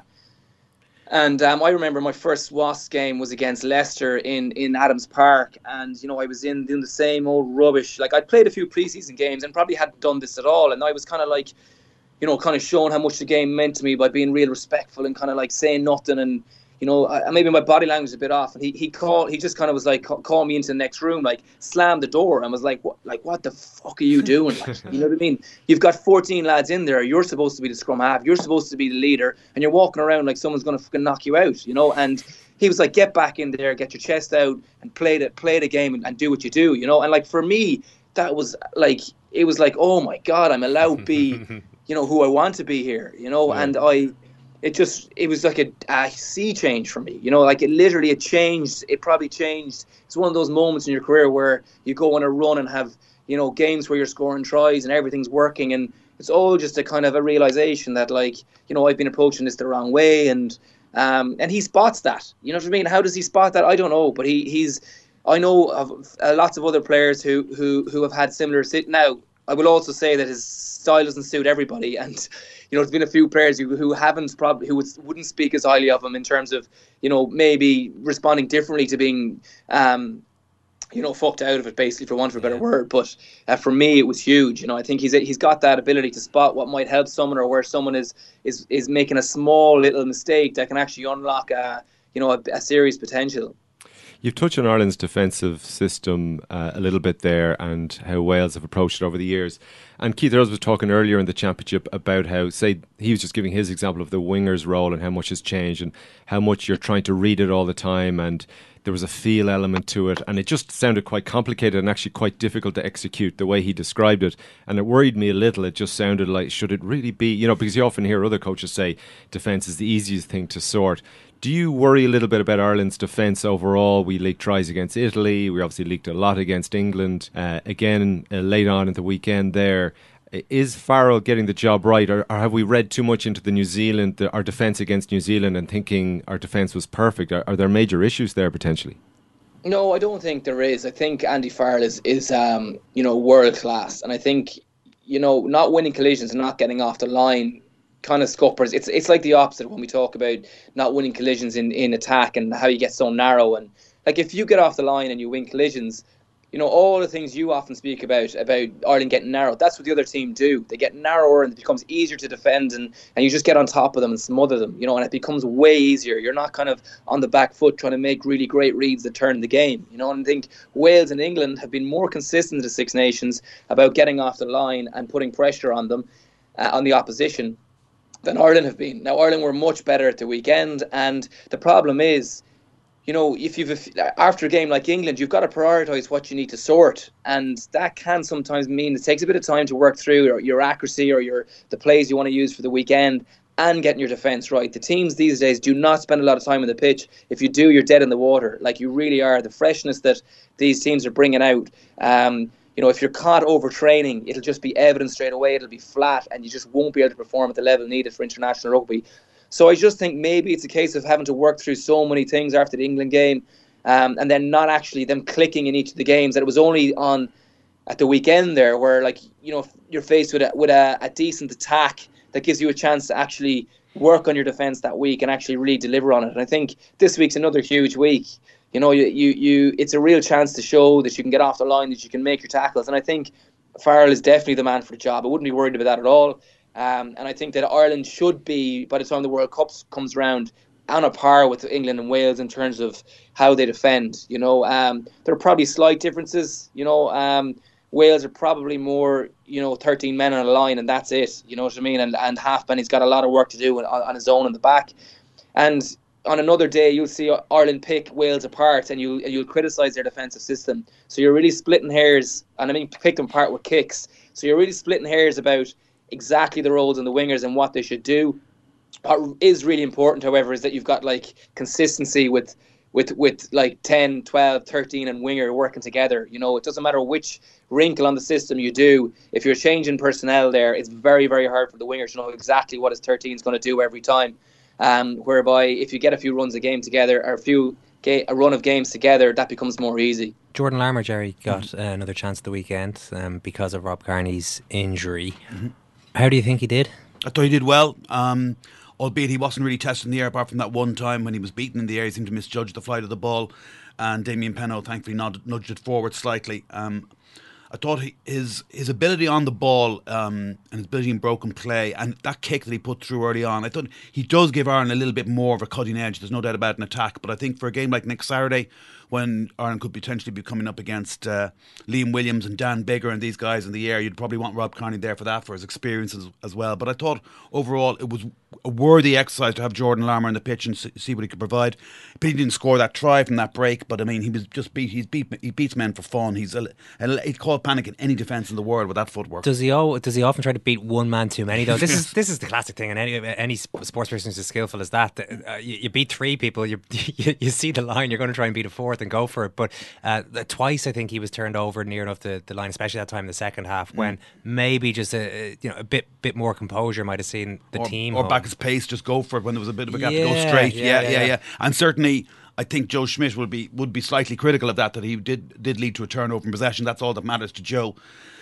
And um, I remember my first Wasps game was against Leicester in, in Adams Park, and you know I was in doing the same old rubbish. Like I'd played a few preseason games and probably hadn't done this at all, and I was kind of like, you know, kind of showing how much the game meant to me by being real respectful and kind of like saying nothing, and you know I, maybe my body language was a bit off. And he he called, he just kind of was like call me into the next room, like slammed the door, and was like, what like what the fuck are you doing? Like, you know what I mean? You've got fourteen lads in there. You're supposed to be the scrum half. You're supposed to be the leader, and you're walking around like someone's going to fucking knock you out, you know? And he was like, get back in there, get your chest out, and play the play the game and, and do what you do, you know? And like for me, that was like it was like, oh my God, I'm allowed to be, you know, who I want to be here, you know? Yeah. And I. It just, it was like a, a sea change for me, you know, like it literally, it changed, it probably changed. It's one of those moments in your career where you go on a run and have, you know, games where you're scoring tries and everything's working, and it's all just a kind of a realization that like, you know, I've been approaching this the wrong way, and um, and he spots that, you know what I mean? How does he spot that? I don't know, but he he's, I know of uh, lots of other players who, who, who have had similar, sit now, I will also say that his style doesn't suit everybody, and you know, there's been a few players who, who haven't probably who would, wouldn't speak as highly of him in terms of, you know, maybe responding differently to being, um, you know, fucked out of it, basically, for want of a better word. But uh, for me, it was huge. You know, I think he's he's got that ability to spot what might help someone, or where someone is is is making a small little mistake that can actually unlock a you know a, a serious potential. You've touched on Ireland's defensive system uh, a little bit there, and how Wales have approached it over the years. And Keith Earls was talking earlier in the championship about how, say, he was just giving his example of the winger's role and how much has changed and how much you're trying to read it all the time, and there was a feel element to it, and it just sounded quite complicated and actually quite difficult to execute the way he described it. And it worried me a little. It just sounded like, should it really be, you know, because you often hear other coaches say defence is the easiest thing to sort. Do you worry a little bit about Ireland's defence overall? We leaked tries against Italy. We obviously leaked a lot against England. Uh, again, uh, late on in the weekend there. Is Farrell getting the job right, or, or have we read too much into the New Zealand, the, our defence against New Zealand, and thinking our defence was perfect? Are, are there major issues there potentially? No, I don't think there is. I think Andy Farrell is, is um, you know, world class. And I think, you know, not winning collisions and not getting off the line kind of scuppers. It's it's like the opposite when we talk about not winning collisions in, in attack and how you get so narrow. And like, if you get off the line and you win collisions, you know, all the things you often speak about, about Ireland getting narrow, that's what the other team do. They get narrower and it becomes easier to defend, and, and you just get on top of them and smother them, you know, and it becomes way easier. You're not kind of on the back foot trying to make really great reads that turn the game, you know. And I think Wales and England have been more consistent in the Six Nations about getting off the line and putting pressure on them, uh, on the opposition, than Ireland have been. Now, Ireland were much better at the weekend, and the problem is, you know, if you've after a game like England, you've got to prioritise what you need to sort, and that can sometimes mean it takes a bit of time to work through your, your accuracy or your the plays you want to use for the weekend and getting your defence right. The teams these days do not spend a lot of time on the pitch. If you do, you're dead in the water. Like, you really are. The freshness that these teams are bringing out. Um, You know, if you're caught overtraining, it'll just be evident straight away. It'll be flat, and you just won't be able to perform at the level needed for international rugby. So I just think maybe it's a case of having to work through so many things after the England game, um, and then not actually them clicking in each of the games. That it was only on at the weekend there where, like, you know, you're faced with a, with a, a decent attack that gives you a chance to actually work on your defence that week and actually really deliver on it. And I think this week's another huge week. You know, you, you, you, it's a real chance to show that you can get off the line, that you can make your tackles. And I think Farrell is definitely the man for the job. I wouldn't be worried about that at all. Um, and I think that Ireland should be, by the time the World Cup comes around, on a par with England and Wales in terms of how they defend. You know, um, there are probably slight differences. You know, um, Wales are probably more, you know, thirteen men on a line, and that's it. You know what I mean? And, and Halfpenny's got a lot of work to do on, on his own in the back. And on another day, you'll see Ireland pick Wales apart, and you'll you'll criticise their defensive system. So you're really splitting hairs, and I mean pick them apart with kicks. So you're really splitting hairs about exactly the roles in the wingers and what they should do. What is really important, however, is that you've got like consistency with with with like ten, twelve, thirteen and winger working together. You know, it doesn't matter which wrinkle on the system you do. If you're changing personnel there, it's very, very hard for the winger to know exactly what his thirteen is going to do every time. Um, whereby if you get a few runs a game together, or a few ga- a run of games together, that becomes more easy. Jordan Larmour, Jerry, got mm-hmm. uh, another chance at the weekend um, because of Rob Kearney's injury. Mm-hmm. How do you think he did? I thought he did well, um, albeit he wasn't really tested in the air apart from that one time when he was beaten in the air. He seemed to misjudge the flight of the ball, and Damien Penaud thankfully nod- nudged it forward slightly. Um, I thought he, his his ability on the ball um, and his ability in broken play and that kick that he put through early on, I thought he does give Ireland a little bit more of a cutting edge. There's no doubt about an attack, but I think for a game like next Saturday, when Ireland could potentially be coming up against uh, Liam Williams and Dan Bigger and these guys in the air, you'd probably want Rob Kearney there for that, for his experience as, as well. But I thought overall it was a worthy exercise to have Jordan Larmour on the pitch and see what he could provide. He didn't score that try from that break, but I mean, he was just beat. He's beat. He beats men for fun. He's a, a, he'd call panic in any defence in the world with that footwork. Does he? Oh, does he often try to beat one man too many though? This is this is the classic thing, and any any sports person who's as skillful as that, uh, you, you beat three people, you, you you see the line, you're going to try and beat a fourth and go for it. But uh, twice, I think he was turned over near enough the, the line, especially that time in the second half, when mm. maybe just a you know a bit bit more composure might have seen the or, team or home. back his pace, just go for it when there was a bit of a gap yeah, to go straight. Yeah yeah, yeah, yeah, yeah, yeah. And certainly, I think Joe Schmidt would be would be slightly critical of that. That he did did lead to a turnover in possession. That's all that matters to Joe.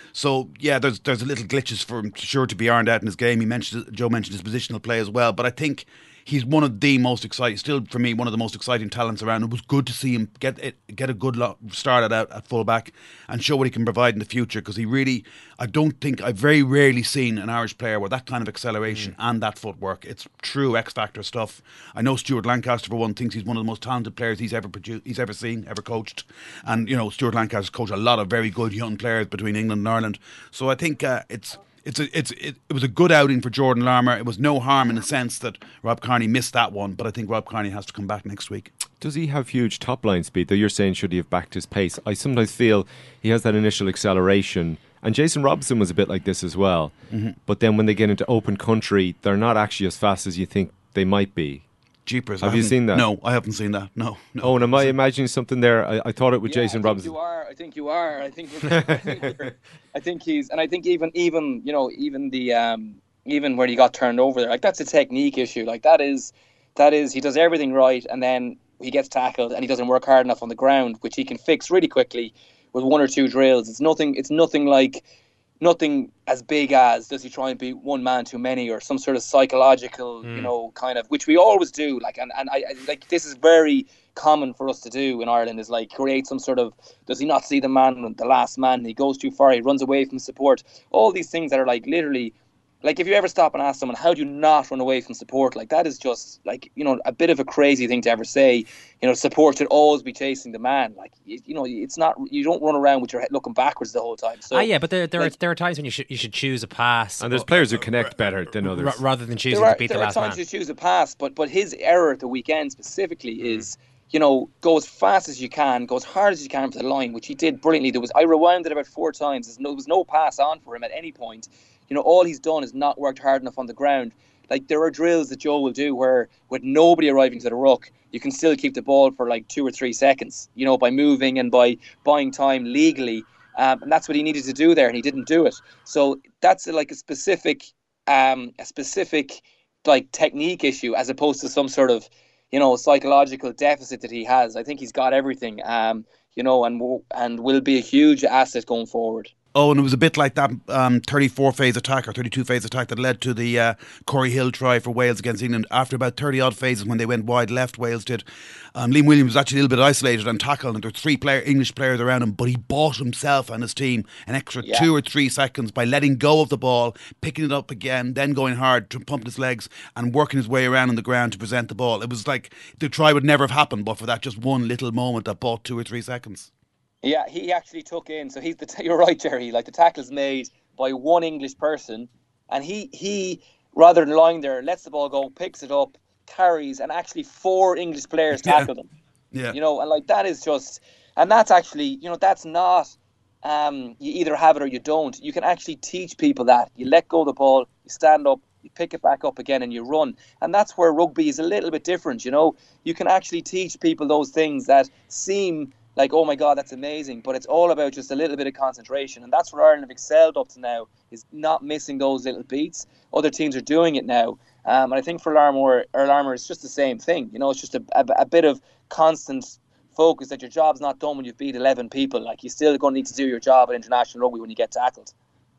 So yeah, there's there's a little glitches for him sure to be ironed out in his game. He mentioned Joe mentioned his positional play as well, but I think he's one of the most exciting, still for me, one of the most exciting talents around. It was good to see him get it, get a good lo- start at out at fullback and show what he can provide in the future. Because he really, I don't think I've very rarely seen an Irish player with that kind of acceleration mm. and that footwork. It's true X Factor stuff. I know Stuart Lancaster for one thinks he's one of the most talented players he's ever produced, he's ever seen, ever coached. And you know, Stuart Lancaster's coached a lot of very good young players between England and Ireland. So I think uh, it's. It's a, it's it, it was a good outing for Jordan Larmour. It was no harm in the sense that Rob Kearney missed that one, but I think Rob Kearney has to come back next week. Does he have huge top line speed? Though you're saying should he have backed his pace? I sometimes feel he has that initial acceleration, and Jason Robinson was a bit like this as well. Mm-hmm. But then when they get into open country, they're not actually as fast as you think they might be. Jeepers, have you seen that? No, I haven't seen that. No, no. Oh, and am I imagining something there? I, I thought it was yeah, Jason I think Robinson. You are. I think you are. I think. I think, I think he's, and I think even, even you know, even the, um, even when he got turned over there, like that's a technique issue. Like that is, that is, he does everything right, and then he gets tackled, and he doesn't work hard enough on the ground, which he can fix really quickly with one or two drills. It's nothing. It's nothing like. Nothing as big as does he try and be one man too many or some sort of psychological, mm. you know, kind of, which we always do. Like, and, and I, I like this is very common for us to do in Ireland, is like create some sort of, does he not see the man, the last man, he goes too far, he runs away from support, all these things that are like literally, like if you ever stop and ask someone, how do you not run away from support? Like that is just like, you know, a bit of a crazy thing to ever say. You know, support should always be chasing the man. Like, you, you know, it's not, you don't run around with your head looking backwards the whole time. So, ah, yeah, but there there, like, are, there are times when you should you should choose a pass. And there's players who connect better than others. R- rather than choosing are, to beat the last man. There are times you choose a pass, but, but his error at the weekend specifically mm. is, you know, go as fast as you can, go as hard as you can for the line, which he did brilliantly. There was, I rewound it about four times. There's no, there was no pass on for him at any point. You know, all he's done is not worked hard enough on the ground. Like, there are drills that Joe will do where, with nobody arriving to the ruck, you can still keep the ball for like two or three seconds, you know, by moving and by buying time legally. Um, and that's what he needed to do there, and he didn't do it. So that's like a specific, um, a specific like technique issue, as opposed to some sort of, you know, psychological deficit that he has. I think he's got everything, um, you know, and w- and will be a huge asset going forward. Oh, and it was a bit like that um, thirty-four phase attack or thirty-two phase attack that led to the uh, Corey Hill try for Wales against England. After about thirty odd phases, when they went wide left, Wales did. Um, Liam Williams was actually a little bit isolated and tackled, and there were three player, English players around him, but he bought himself and his team an extra yeah. two or three seconds by letting go of the ball, picking it up again, then going hard to pump his legs and working his way around on the ground to present the ball. It was like the try would never have happened, but for that just one little moment that bought two or three seconds. Yeah, he actually took in. So he's the. T- you're right, Jerry. Like the tackle's made by one English person, and he he rather than lying there, lets the ball go, picks it up, carries, and actually four English players tackle yeah. him. Yeah, you know, and like that is just, and that's actually, you know, that's not. Um, you either have it or you don't. You can actually teach people that. You let go of the ball, you stand up, you pick it back up again, and you run. And that's where rugby is a little bit different. You know, you can actually teach people those things that seem like, oh my God, that's amazing. But it's all about just a little bit of concentration. And that's where Ireland have excelled up to now, is not missing those little beats. Other teams are doing it now. Um, and I think for Larmour, or Larmour, it's just the same thing. You know, it's just a, a, a bit of constant focus that your job's not done when you've beat eleven people. Like, you're still going to need to do your job at international rugby when you get tackled.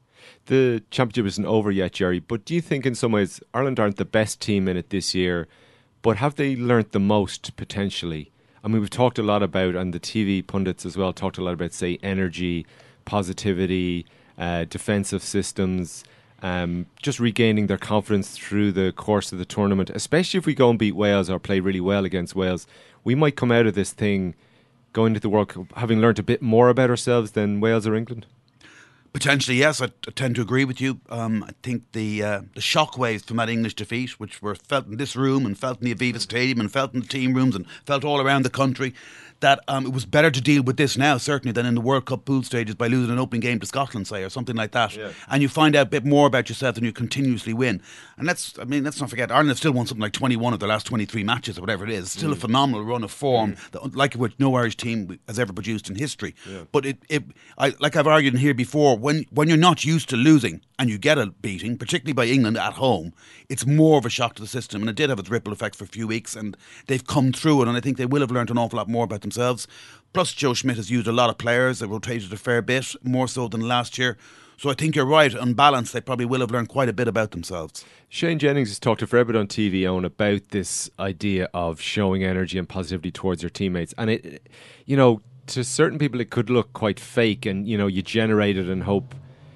The championship isn't over yet, Jerry, but do you think in some ways Ireland aren't the best team in it this year, but have they learnt the most potentially? I mean, we've talked a lot about, and the T V pundits as well, talked a lot about, say, energy, positivity, uh, defensive systems, um, just regaining their confidence through the course of the tournament, especially if we go and beat Wales or play really well against Wales. We might come out of this thing going to the World Cup having learnt a bit more about ourselves than Wales or England. Potentially, yes. I, I tend to agree with you. Um, I think the uh, the shockwaves from that English defeat, which were felt in this room and felt in the Aviva Stadium and felt in the team rooms and felt all around the country, that um, it was better to deal with this now, certainly, than in the World Cup pool stages by losing an opening game to Scotland, say, or something like that. Yeah. And you find out a bit more about yourself and you continuously win. And let's, I mean, let's not forget, Ireland have still won something like twenty-one of their last twenty-three matches or whatever it is. It's still mm. a phenomenal run of form, mm. that, like which no Irish team has ever produced in history. Yeah. But it, it I, like I've argued in here before, when when you're not used to losing and you get a beating, particularly by England at home, it's more of a shock to the system. And it did have its ripple effect for a few weeks, and they've come through it, and I think they will have learned an awful lot more about themselves. Plus, Joe Schmidt has used a lot of players. They rotated a fair bit, more so than last year. So I think you're right. On balance, they probably will have learned quite a bit about themselves. Shane Jennings has talked a fair bit on T V, Owen, about this idea of showing energy and positivity towards your teammates. And, it, you know, to certain people it could look quite fake, and, you know, you generate it and hope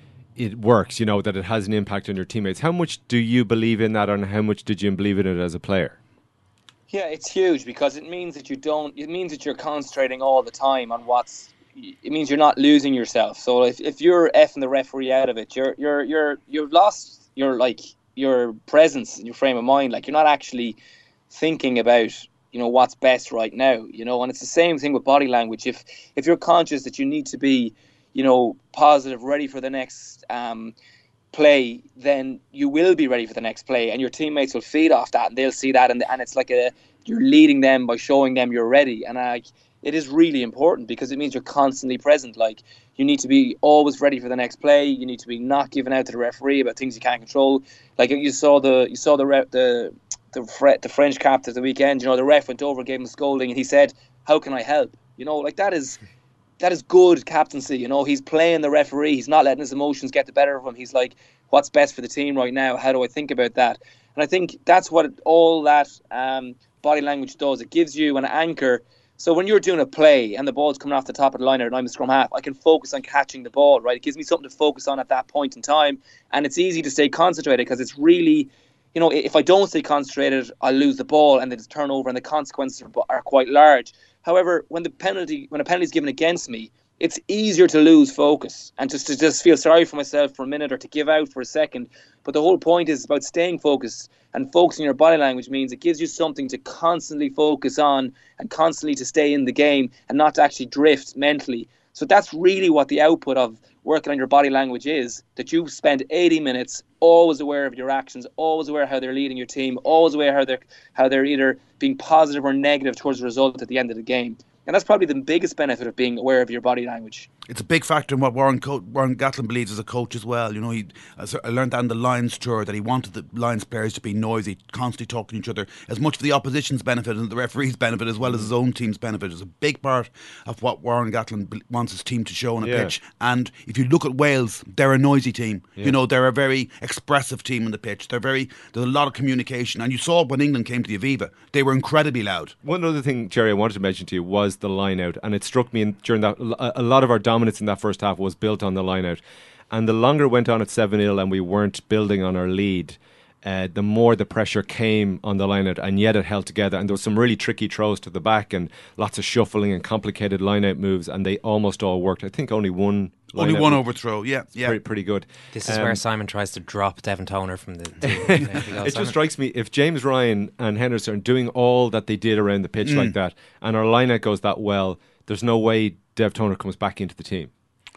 it works, you know, that it has an impact on your teammates. How much do you believe in that, and how much did you believe in it as a player? Yeah, it's huge, because it means that you don't, it means that you're concentrating all the time on what's, it means you're not losing yourself. So if, if you're effing the referee out of it, you're you're you're you've lost your like your presence, your frame of mind. Like, you're not actually thinking about, you know, what's best right now. You know, and it's the same thing with body language. If if you're conscious that you need to be, you know, positive, ready for the next um, play, then you will be ready for the next play, and your teammates will feed off that, and they'll see that, and and it's like a you're leading them by showing them you're ready. And I. It is really important, because it means you're constantly present. Like, you need to be always ready for the next play. You need to be not giving out to the referee about things you can't control. Like, you saw the you saw the ref, the the, the French captain at the weekend. You know, the ref went over, gave him a scolding, and he said, "How can I help?" You know, like, that is that is good captaincy. You know, he's playing the referee. He's not letting his emotions get the better of him. He's like, "What's best for the team right now? How do I think about that?" And I think that's what it, all that um, body language does. It gives you an anchor. So when you're doing a play and the ball's coming off the top of the line and I'm a scrum half, I can focus on catching the ball, right? It gives me something to focus on at that point in time. And it's easy to stay concentrated, because it's really, you know, if I don't stay concentrated, I'll lose the ball and it's turnover, and the consequences are, are quite large. However, when the penalty, when a penalty is given against me, it's easier to lose focus and just to just feel sorry for myself for a minute, or to give out for a second. But the whole point is about staying focused, and focusing your body language means it gives you something to constantly focus on and constantly to stay in the game and not to actually drift mentally. So that's really what the output of working on your body language is, that you spend eighty minutes always aware of your actions, always aware how they're leading your team, always aware how they're, how they're either being positive or negative towards the result at the end of the game. And that's probably the biggest benefit of being aware of your body language. It's a big factor in what Warren, Co- Warren Gatland believes as a coach as well. You know, he I learned that on the Lions tour, that he wanted the Lions players to be noisy, constantly talking to each other, as much for the opposition's benefit and the referee's benefit, as well as his own team's benefit. It's a big part of what Warren Gatland wants his team to show on a yeah. pitch. And if you look at Wales, they're a noisy team. Yeah. You know, they're a very expressive team on the pitch. They're very there's a lot of communication. And you saw when England came to the Aviva, they were incredibly loud. One other thing, Jerry, I wanted to mention to you was the line out, and it struck me in, during that a lot of our dominance in that first half was built on the line out, and the longer it went on at seven nil and we weren't building on our lead, uh, the more the pressure came on the line out, and yet it held together, and there was some really tricky throws to the back and lots of shuffling and complicated line out moves, and they almost all worked. I think only one only one overthrow, yeah, yeah, pretty, pretty good. This is um, where Simon tries to drop Devon Toner from the team. It just strikes me, if James Ryan and Henderson are doing all that they did around the pitch mm. like that, and our line out goes that well, there's no way Dev Toner comes back into the team.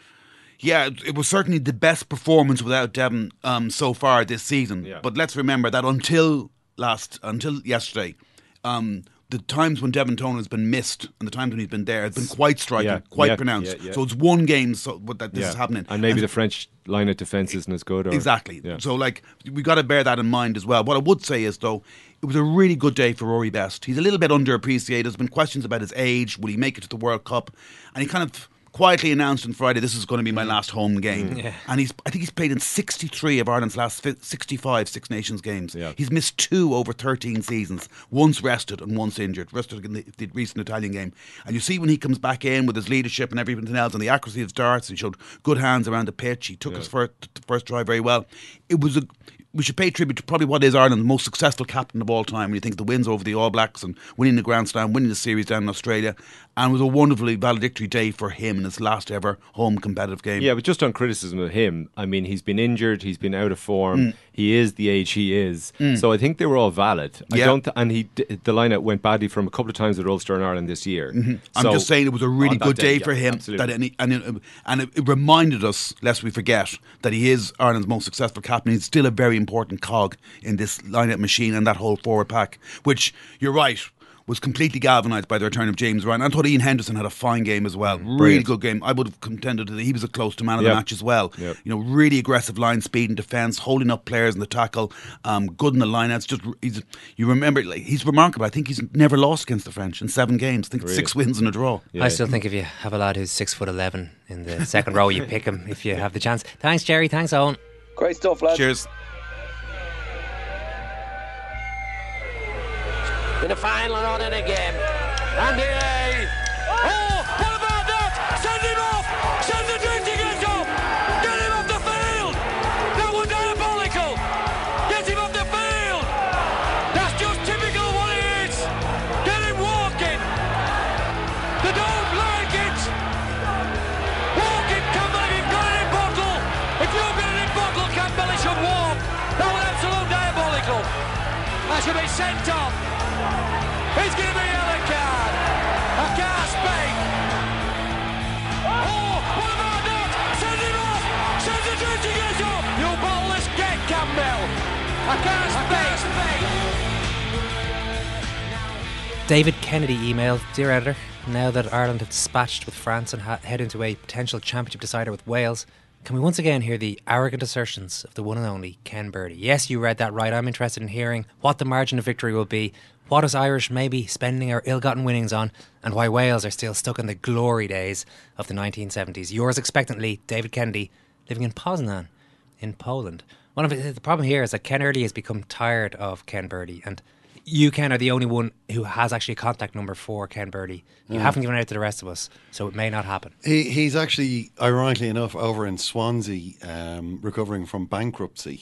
Yeah, it was certainly the best performance without Devon um, so far this season. Yeah. But let's remember that until last, until yesterday, um, the times when Devon Toner has been missed and the times when he's been there has been quite striking, yeah, quite yeah, pronounced. Yeah, yeah. So it's one game so, that this yeah. is happening. And maybe and the French line of defence isn't as good. Or, exactly. Yeah. So, like, we got to bear that in mind as well. What I would say is, though, it was a really good day for Rory Best. He's a little bit underappreciated. There's been questions about his age. Will he make it to the World Cup? And he kind of quietly announced on Friday, this is going to be my last home game. Mm. Yeah. And he's I think he's played in sixty-three of Ireland's last sixty-five Six Nations games. Yeah. He's missed two over thirteen seasons, once rested and once injured, rested in the, the recent Italian game. And you see when he comes back in with his leadership and everything else and the accuracy of darts, he showed good hands around the pitch, he took yeah. his first, first try very well. It was a We should pay tribute to probably what is Ireland's most successful captain of all time when you think of the wins over the All Blacks and winning the Grand Slam, winning the series down in Australia. And it was a wonderfully valedictory day for him in his last ever home competitive game. Yeah, but just on criticism of him, I mean, he's been injured, he's been out of form, mm. he is the age he is. Mm. So I think they were all valid. Yeah. I don't, th- and he the line-out went badly from a couple of times with Ulster in Ireland this year. Mm-hmm. I'm so just saying it was a really good day, day for yeah, him. Absolutely. That and, and, it, and it, it reminded us, lest we forget, that he is Ireland's most successful captain. He's still a very important cog in this line-out machine and that whole forward pack, which, you're right, was completely galvanised by the return of James Ryan. I thought Ian Henderson had a fine game as well. Brilliant. Really good game. I would have contended that he was a close to man of Yep. the match as well. Yep. You know, really aggressive line speed and defence, holding up players in the tackle, um, good in the line-outs. Just he's, you remember, like, he's remarkable. I think he's never lost against the French in seven games. I think Really? six wins and a draw. Yeah. I still think if you have a lad who's six foot eleven in the second row, you pick him if you have the chance. Thanks, Jerry. Thanks, Owen. Great stuff, lads. Cheers. In the final run in a game. And he... Oh, what about that? Send him off! Send the drifting edge off! Get him off the field! That was diabolical! Get him off the field! That's just typical of what it is! Get him walking! They don't like it! Walking, Campbell, if you've got it in bottle! If you've got it in bottle, Campbell, he should walk! That was absolute diabolical! That should be sent off! He's giving me a yellow card. I can't speak. Oh, what about that? Send him off. Send the dredging edge off. You bottleless get, Campbell. I can't speak. David Kennedy emailed, Dear Editor, now that Ireland have dispatched with France and ha- head into a potential championship decider with Wales, can we once again hear the arrogant assertions of the one and only Ken Birdie? Yes, you read that right. I'm interested in hearing what the margin of victory will be, what is Irish maybe spending our ill-gotten winnings on, and why Wales are still stuck in the glory days of the nineteen seventies. Yours expectantly, David Kennedy, living in Poznan in Poland. One of the, the problem here is that Ken Early has become tired of Ken Birdie, and you, Ken, are the only one who has actually a contact number for Ken Birdie. You Yeah. haven't given it out to the rest of us, so it may not happen. He, he's actually, ironically enough, over in Swansea, um, recovering from bankruptcy.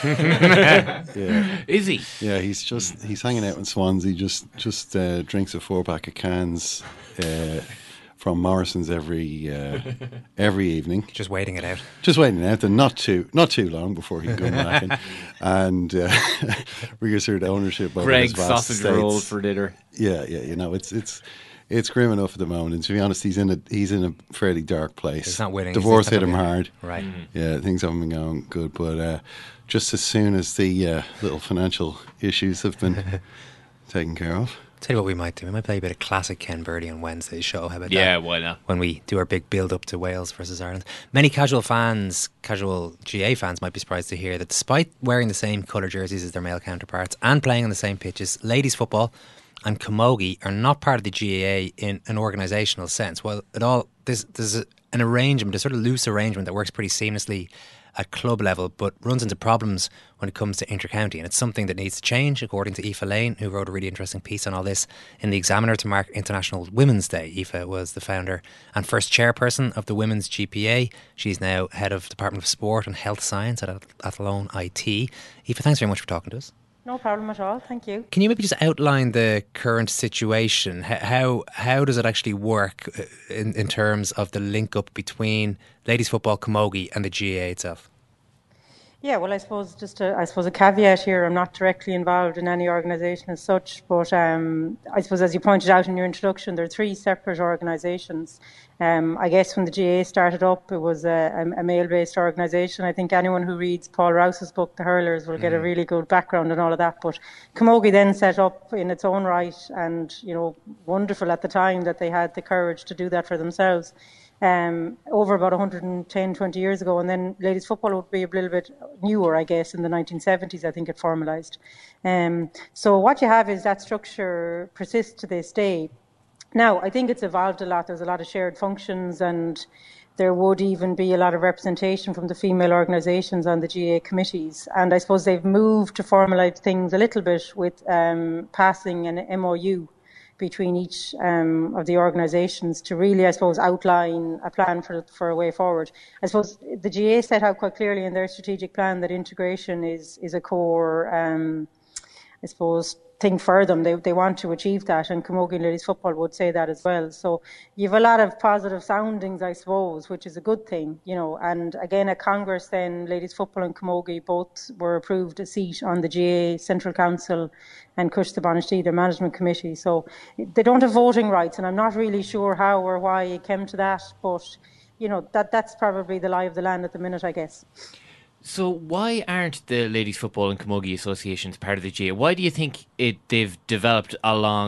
Yeah. Is he? Yeah, he's just he's hanging out in Swansea. Just just uh, drinks a four pack of cans uh, from Morrison's every uh, every evening. Just waiting it out. Just waiting it out, and not too not too long before he can come back in and uh, reassert ownership over Greg's his vast sausage estates. roll for dinner. Yeah, yeah, you know, it's it's it's grim enough at the moment. And to be honest, he's in a he's in a fairly dark place. He's not winning. Divorce He's not hit him winning. hard. Right. Mm. Yeah, things haven't been going good. But uh, just as soon as the uh, little financial issues have been taken care of. Tell you what we might do. We might play a bit of classic Ken Birdie on Wednesday's show. How about Yeah, that? why not? When we do our big build-up to Wales versus Ireland. Many casual fans, casual G A fans might be surprised to hear that despite wearing the same colour jerseys as their male counterparts and playing on the same pitches, ladies football and camogie are not part of the G A A in an organisational sense. Well, it all there's, there's a, an arrangement, a sort of loose arrangement that works pretty seamlessly at club level, but runs into problems when it comes to intercounty, and it's something that needs to change, according to Aoife Lane, who wrote a really interesting piece on all this in the Examiner to mark International Women's Day. Aoife was the founder and first chairperson of the Women's G P A. She's now head of Department of Sport and Health Science at Athlone I T. Aoife, thanks very much for talking to us. No problem at all, thank you. Can you maybe just outline the current situation? H- How how does it actually work uh, in, in terms of the link up between ladies football, camogie and the G A A itself? Yeah, well, I suppose just a, I suppose a caveat here, I'm not directly involved in any organisation as such, but um, I suppose as you pointed out in your introduction, there are three separate organisations. Um, I guess when the G A A started up, it was a, a male-based organisation. I think anyone who reads Paul Rouse's book, The Hurlers, will get a really good background and all of that. But camogie then set up in its own right, and, you know, wonderful at the time that they had the courage to do that for themselves. Um, over about one hundred ten, twenty years ago, and then ladies football would be a little bit newer, I guess, in the nineteen seventies, I think it formalised. Um, so what you have is that structure persists to this day. Now, I think it's evolved a lot. There's a lot of shared functions, and there would even be a lot of representation from the female organisations on the G A A committees. And I suppose they've moved to formalise things a little bit with um, passing an M O U between each um, of the organisations to really, I suppose, outline a plan for for a way forward. I suppose the G A A set out quite clearly in their strategic plan that integration is is a core, um, I suppose, thing for them. They they want to achieve that, and Camogie and Ladies Football would say that as well. So you have a lot of positive soundings, I suppose, which is a good thing, you know. And again, at Congress, then Ladies Football and Camogie both were approved a seat on the G A A Central Council and Cush the Banishty, their management committee. So they don't have voting rights, and I'm not really sure how or why it came to that, but you know, that that's probably the lie of the land at the minute, I guess. So why aren't the Ladies Football and Camogie associations part of the G A A? Why do you think it they've developed along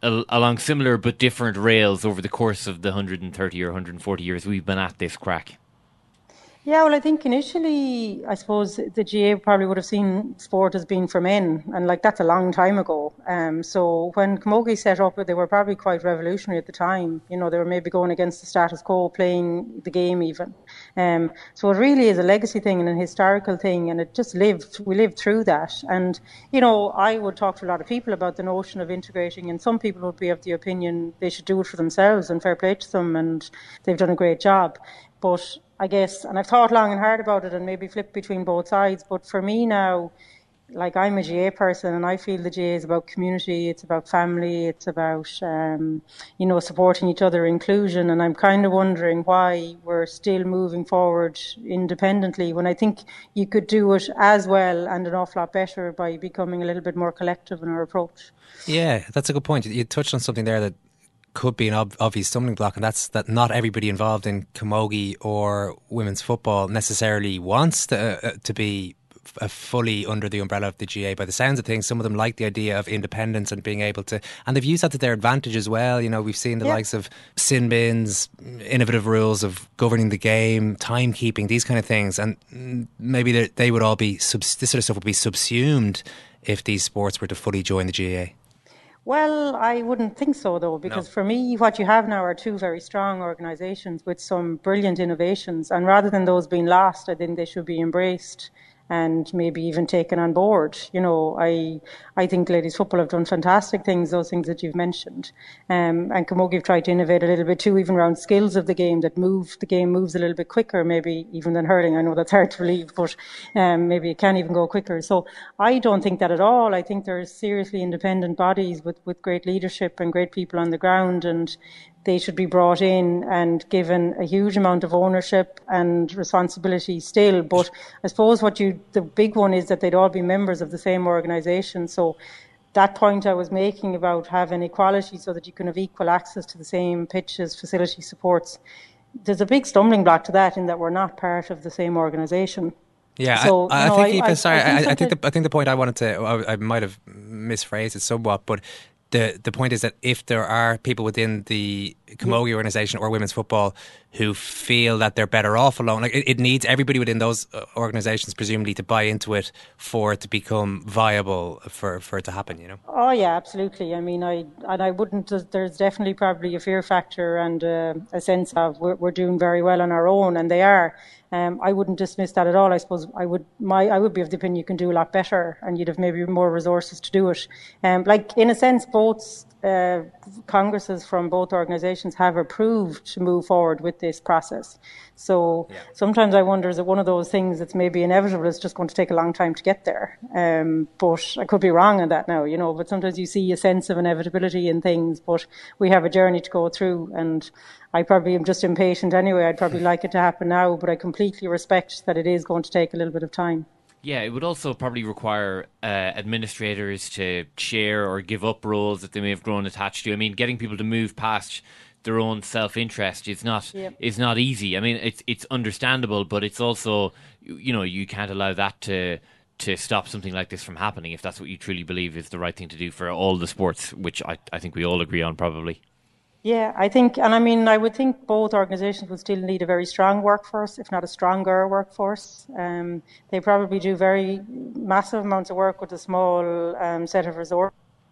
al- along similar but different rails over the course of the one hundred thirty or one hundred forty years we've been at this crack? Yeah, well, I think initially, I suppose the G A probably would have seen sport as being for men, and like that's a long time ago. Um, so when Camogie set up, they were probably quite revolutionary at the time. You know, they were maybe going against the status quo, playing the game even. Um, so it really is a legacy thing and a historical thing, and it just lived. We lived through that, and you know, I would talk to a lot of people about the notion of integrating, and some people would be of the opinion they should do it for themselves, and fair play to them, and they've done a great job. But I guess, and I've thought long and hard about it and maybe flipped between both sides, but for me now, like I'm a G A person and I feel the G A is about community, it's about family, it's about, um, you know, supporting each other, inclusion, and I'm kind of wondering why we're still moving forward independently when I think you could do it as well and an awful lot better by becoming a little bit more collective in our approach. Yeah, that's a good point. You touched on something there that could be an ob- obvious stumbling block, and that's that not everybody involved in camogie or women's football necessarily wants to, uh, to be f- fully under the umbrella of the G A. By the sounds of things, some of them like the idea of independence and being able to, and they've used that to their advantage as well. You know, we've seen the yeah. likes of sin bins, innovative rules of governing the game, timekeeping, these kind of things, and maybe they would all be, subs- this sort of stuff would be subsumed if these sports were to fully join the G A. Well, I wouldn't think so, though, because no. for me, what you have now are two very strong organisations with some brilliant innovations. And rather than those being lost, I think they should be embraced and maybe even taken on board. You know, I I think ladies football have done fantastic things, those things that you've mentioned. Um, and Camogie have tried to innovate a little bit too, even around skills of the game that move, the game moves a little bit quicker, maybe even than hurling. I know that's hard to believe, but um, maybe it can even go quicker. So I don't think that at all. I think there's seriously independent bodies with, with great leadership and great people on the ground, and they should be brought in and given a huge amount of ownership and responsibility still. But I suppose what you, the big one is that they'd all be members of the same organisation. So that point I was making about having equality so that you can have equal access to the same pitches, facility supports, there's a big stumbling block to that in that we're not part of the same organisation. Yeah, so, I, I you know, think. I, Even, I, sorry, I think, I, I think the I think the point I wanted to, I, I might have misphrased it somewhat, but the the point is that if there are people within the camogie organisation or women's football who feel that they're better off alone, like it, it needs everybody within those organisations presumably to buy into it for it to become viable for, for it to happen, you know? Oh yeah, absolutely. I mean, I and I wouldn't, there's definitely probably a fear factor and uh, a sense of we're, we're doing very well on our own, and they are. Um, I wouldn't dismiss that at all. I suppose I would my I would be of the opinion you can do a lot better and you'd have maybe more resources to do it. Um, like in a sense, both uh, congresses from both organisations have approved to move forward with this process. So yeah. sometimes I wonder, is it one of those things that's maybe inevitable, it's just going to take a long time to get there? Um, but I could be wrong on that now, you know, but sometimes you see a sense of inevitability in things, but we have a journey to go through, and I probably am just impatient anyway. I'd probably like it to happen now, but I completely respect that it is going to take a little bit of time. Yeah, it would also probably require uh, administrators to share or give up roles that they may have grown attached to. I mean, getting people to move past their own self-interest is not yep. is not easy. I mean, it's it's understandable, but it's also, you know, you can't allow that to to stop something like this from happening if that's what you truly believe is the right thing to do for all the sports, which I, I think we all agree on probably. Yeah, I think, and I mean, I would think both organisations would still need a very strong workforce, if not a stronger workforce. Um, they probably do very massive amounts of work with a small um, set of resources.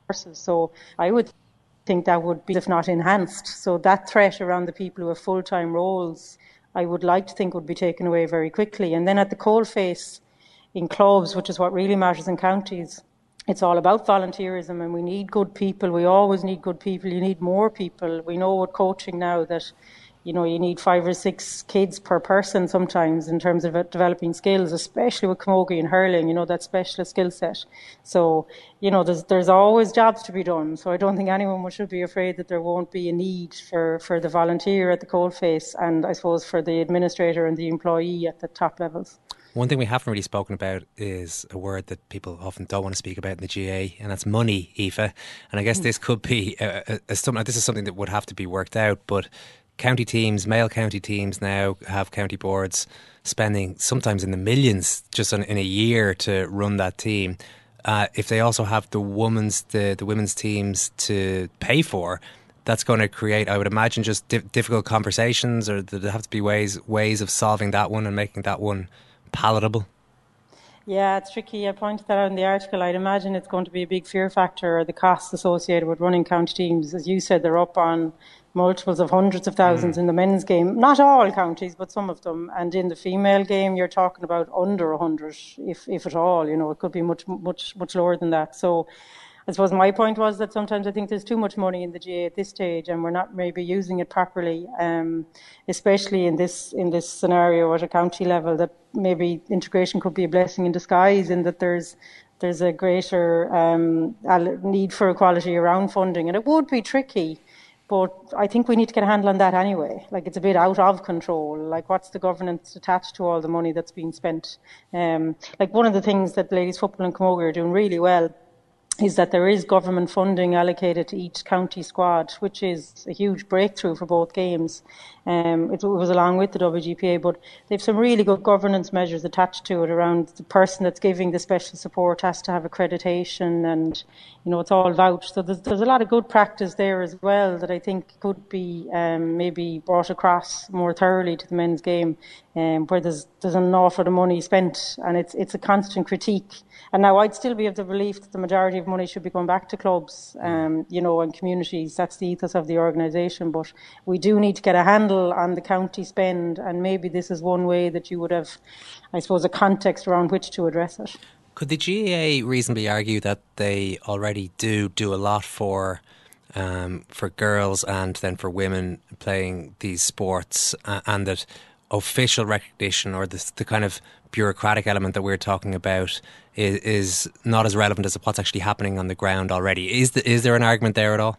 So I would think that would be, if not enhanced. So that threat around the people who have full-time roles, I would like to think would be taken away very quickly. And then at the coalface in clubs, which is what really matters in counties, it's all about volunteerism, and we need good people. We always need good people. You need more people. We know with coaching now that, you know, you need five or six kids per person sometimes in terms of developing skills, especially with camogie and hurling, you know, that specialist skill set. So, you know, there's there's always jobs to be done. So I don't think anyone should be afraid that there won't be a need for, for the volunteer at the coalface, and I suppose for the administrator and the employee at the top levels. One thing we haven't really spoken about is a word that people often don't want to speak about in the G A, and that's money, Aoife. And I guess this could be a, a, a, some, this is something that would have to be worked out, but county teams, male county teams now have county boards spending sometimes in the millions just on, in a year to run that team. uh, if they also have the women's the, the women's teams to pay for, that's going to create, I would imagine, just di- difficult conversations, or there have to be ways ways of solving that one and making that one palatable. Yeah, it's tricky. I pointed that out in the article. I'd imagine it's going to be a big fear factor, or the costs associated with running county teams. As you said, they're up on multiples of hundreds of thousands mm. in the men's game. Not all counties, but some of them. And in the female game, you're talking about under a hundred, if if at all. You know, it could be much, much, much lower than that. So I suppose my point was that sometimes I think there's too much money in the G A A at this stage, and we're not maybe using it properly, um, especially in this in this scenario at a county level. That maybe integration could be a blessing in disguise, in that there's there's a greater um, need for equality around funding, and it would be tricky. But I think we need to get a handle on that anyway. Like, it's a bit out of control. Like, what's the governance attached to all the money that's being spent? Um, like, one of the things that ladies football in Camogie are doing really well is that there is government funding allocated to each county squad, which is a huge breakthrough for both games. Um, it, it was along with the W G P A, but they have some really good governance measures attached to it around the person that's giving the special support has to have accreditation, and, you know, it's all vouched. So there's, there's a lot of good practice there as well that I think could be um, maybe brought across more thoroughly to the men's game, um, where there's there's an awful lot of money spent, and it's it's a constant critique. And now I'd still be of the belief that the majority of money should be going back to clubs, um, you know, and communities. That's the ethos of the organisation. But we do need to get a handle on the county spend, and maybe this is one way that you would have, I suppose, a context around which to address it. Could the G A A reasonably argue that they already do do a lot for um, for girls and then for women playing these sports, uh, and that official recognition, or the, the kind of bureaucratic element that we're talking about, is, is not as relevant as what's actually happening on the ground already? Is the, is there an argument there at all?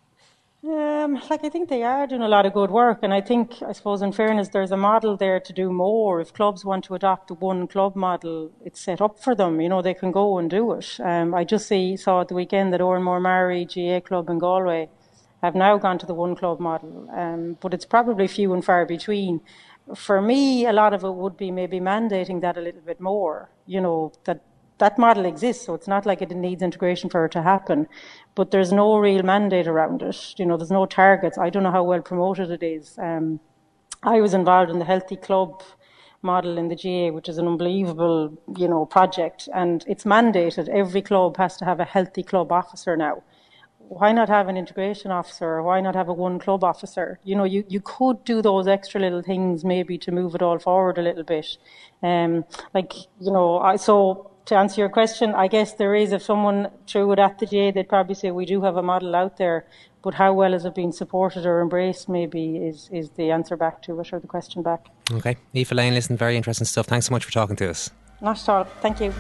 Um, like, I think they are doing a lot of good work, and I think, I suppose, in fairness, there's a model there to do more. If clubs want to adopt the one club model, it's set up for them. You know, they can go and do it. Um, I just see, saw at the weekend that Oranmore Mary G A A club in Galway have now gone to the one club model, um, but it's probably few and far between. For me, a lot of it would be maybe mandating that a little bit more, you know, that that model exists, so it's not like it needs integration for it to happen, but there's no real mandate around it. You know, there's no targets. I don't know how well promoted it is. Um, I was involved in the Healthy Club model in the G A A, which is an unbelievable, you know, project, and it's mandated. Every club has to have a Healthy Club officer now. Why not have an integration officer, or why not have a one club officer? You know, you, you could do those extra little things maybe to move it all forward a little bit. Um, like, you know, I, so to answer your question, I guess there is, if someone threw it at the G A A, they'd probably say we do have a model out there, but how well is it being supported or embraced maybe is, is the answer back to it, or the question back. Okay. Aoife Lane, listen, very interesting stuff. Thanks so much for talking to us. Not at all. Thank you.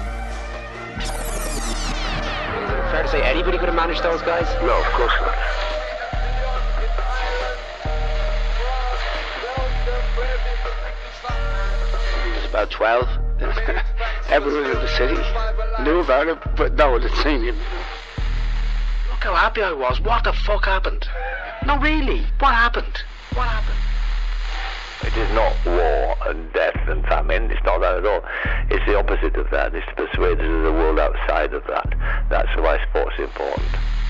Fair to say anybody could have managed those guys? No, of course not. He was about twelve. Everyone in the city knew about it, but no one had seen him. Look how happy I was. What the fuck happened? No, really, what happened? What happened? It is not war and death and famine. It's not that at all. It's the opposite of that. It's to persuade us of the world outside of that. That's why sport's important.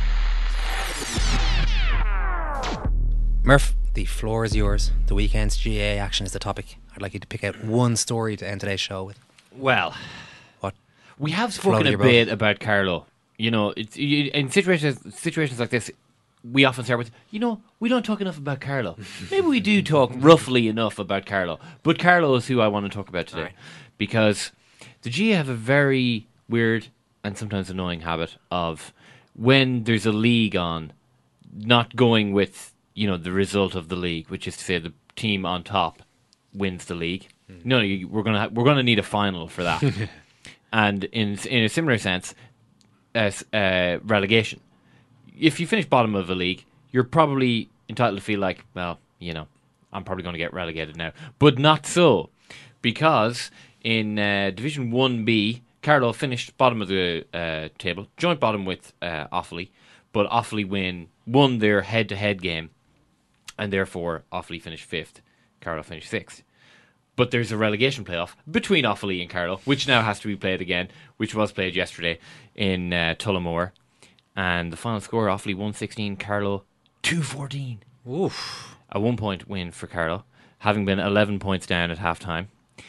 Murph, the floor is yours. The weekend's G A A action is the topic. I'd like you to pick out one story to end today's show with. Well, what? We have spoken a bit about Carlow. You know, it's, you, in situations situations like this, we often start with, you know, we don't talk enough about Carlow. Maybe we do talk roughly enough about Carlow. But Carlow is who I want to talk about today. Right. Because the G A A have a very weird and sometimes annoying habit of, when there's a league on, not going with, you know, the result of the league, which is to say the team on top wins the league. Mm. No, you, we're gonna ha- we're gonna need a final for that. And in in a similar sense, as uh, relegation. If you finish bottom of a league, you're probably entitled to feel like, well, you know, I'm probably going to get relegated now. But not so, because in uh, Division one B, Carlow finished bottom of the uh, table, joint bottom with uh, Offaly, but Offaly win won their head-to-head game, and therefore Offaly finished fifth, Carlow finished sixth. But there's a relegation playoff between Offaly and Carlow, which now has to be played again, which was played yesterday in uh, Tullamore. And the final score, Offaly one sixteen, Carlow two fourteen. Oof. A one-point win for Carlow, having been eleven points down at half-time.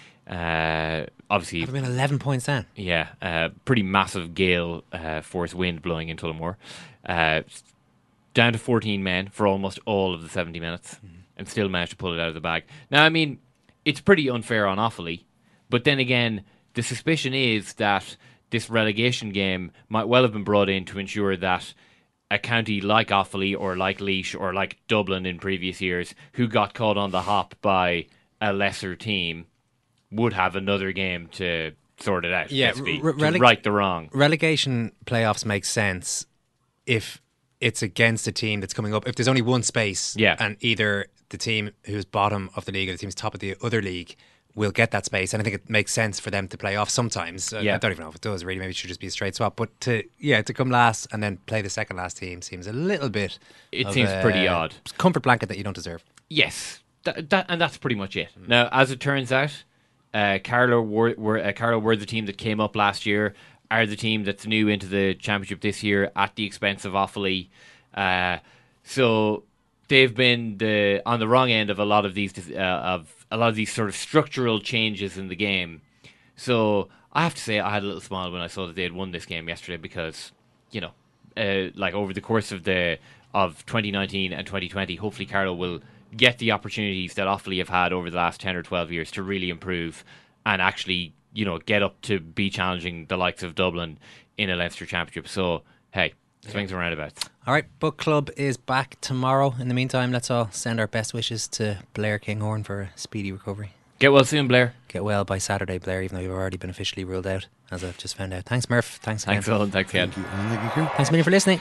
Uh, obviously, Having been eleven points down. Yeah, uh, pretty massive gale uh, force wind blowing in Tullamore. Uh, down to fourteen men for almost all of the seventy minutes, mm-hmm. and still managed to pull it out of the bag. Now, I mean, it's pretty unfair on Offaly, but then again, the suspicion is that this relegation game might well have been brought in to ensure that a county like Offaly or like Laois or like Dublin in previous years, who got caught on the hop by a lesser team, would have another game to sort it out, yeah, to, re- to releg- right the wrong. Relegation playoffs make sense if it's against a team that's coming up. If there's only one space, yeah. and either the team who's bottom of the league or the team who's top of the other league will get that space, and I think it makes sense for them to play off sometimes. Yeah. I don't even know if it does really. Maybe it should just be a straight swap. But to yeah, to come last and then play the second last team seems a little bit. It of seems a pretty odd. Comfort blanket that you don't deserve. Yes, that, that and that's pretty much it. Mm. Now, as it turns out, uh, Carlow were, were uh, Carlow were the team that came up last year. Are the team that's new into the championship this year at the expense of Offaly. Uh, so they've been the on the wrong end of a lot of these uh, of a lot of these sort of structural changes in the game. So I have to say I had a little smile when I saw that they had won this game yesterday, because you know, uh, like over the course of the of twenty nineteen and twenty twenty, hopefully Carlow will get the opportunities that Offaly have had over the last ten or twelve years to really improve and actually, you know, get up to be challenging the likes of Dublin in a Leinster Championship. So hey, swings and roundabouts. All right, Book Club is back tomorrow. In the meantime, let's all send our best wishes to Blair Kinghorn for a speedy recovery. Get well soon, Blair. Get well by Saturday, Blair, even though you've already been officially ruled out, as I've just found out. Thanks, Murph. Thanks again. Thanks, Owen. Thanks again. Thank you. Thank you. Thanks a million for listening.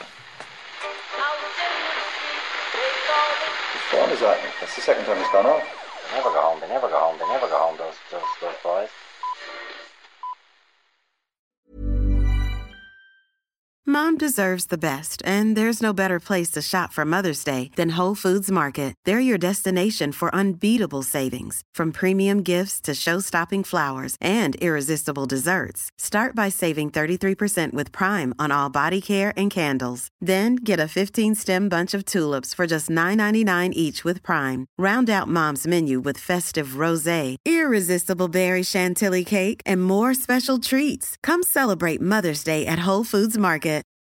Which form is that? That's the second time it's gone off. They never go home, they never go home, they never go home, those, those, those boys. Mom deserves the best, and there's no better place to shop for Mother's Day than Whole Foods Market. They're your destination for unbeatable savings, from premium gifts to show-stopping flowers and irresistible desserts. Start by saving thirty-three percent with Prime on all body care and candles. Then get a fifteen-stem bunch of tulips for just nine ninety-nine each with Prime. Round out Mom's menu with festive rosé, irresistible berry chantilly cake, and more special treats. Come celebrate Mother's Day at Whole Foods Market.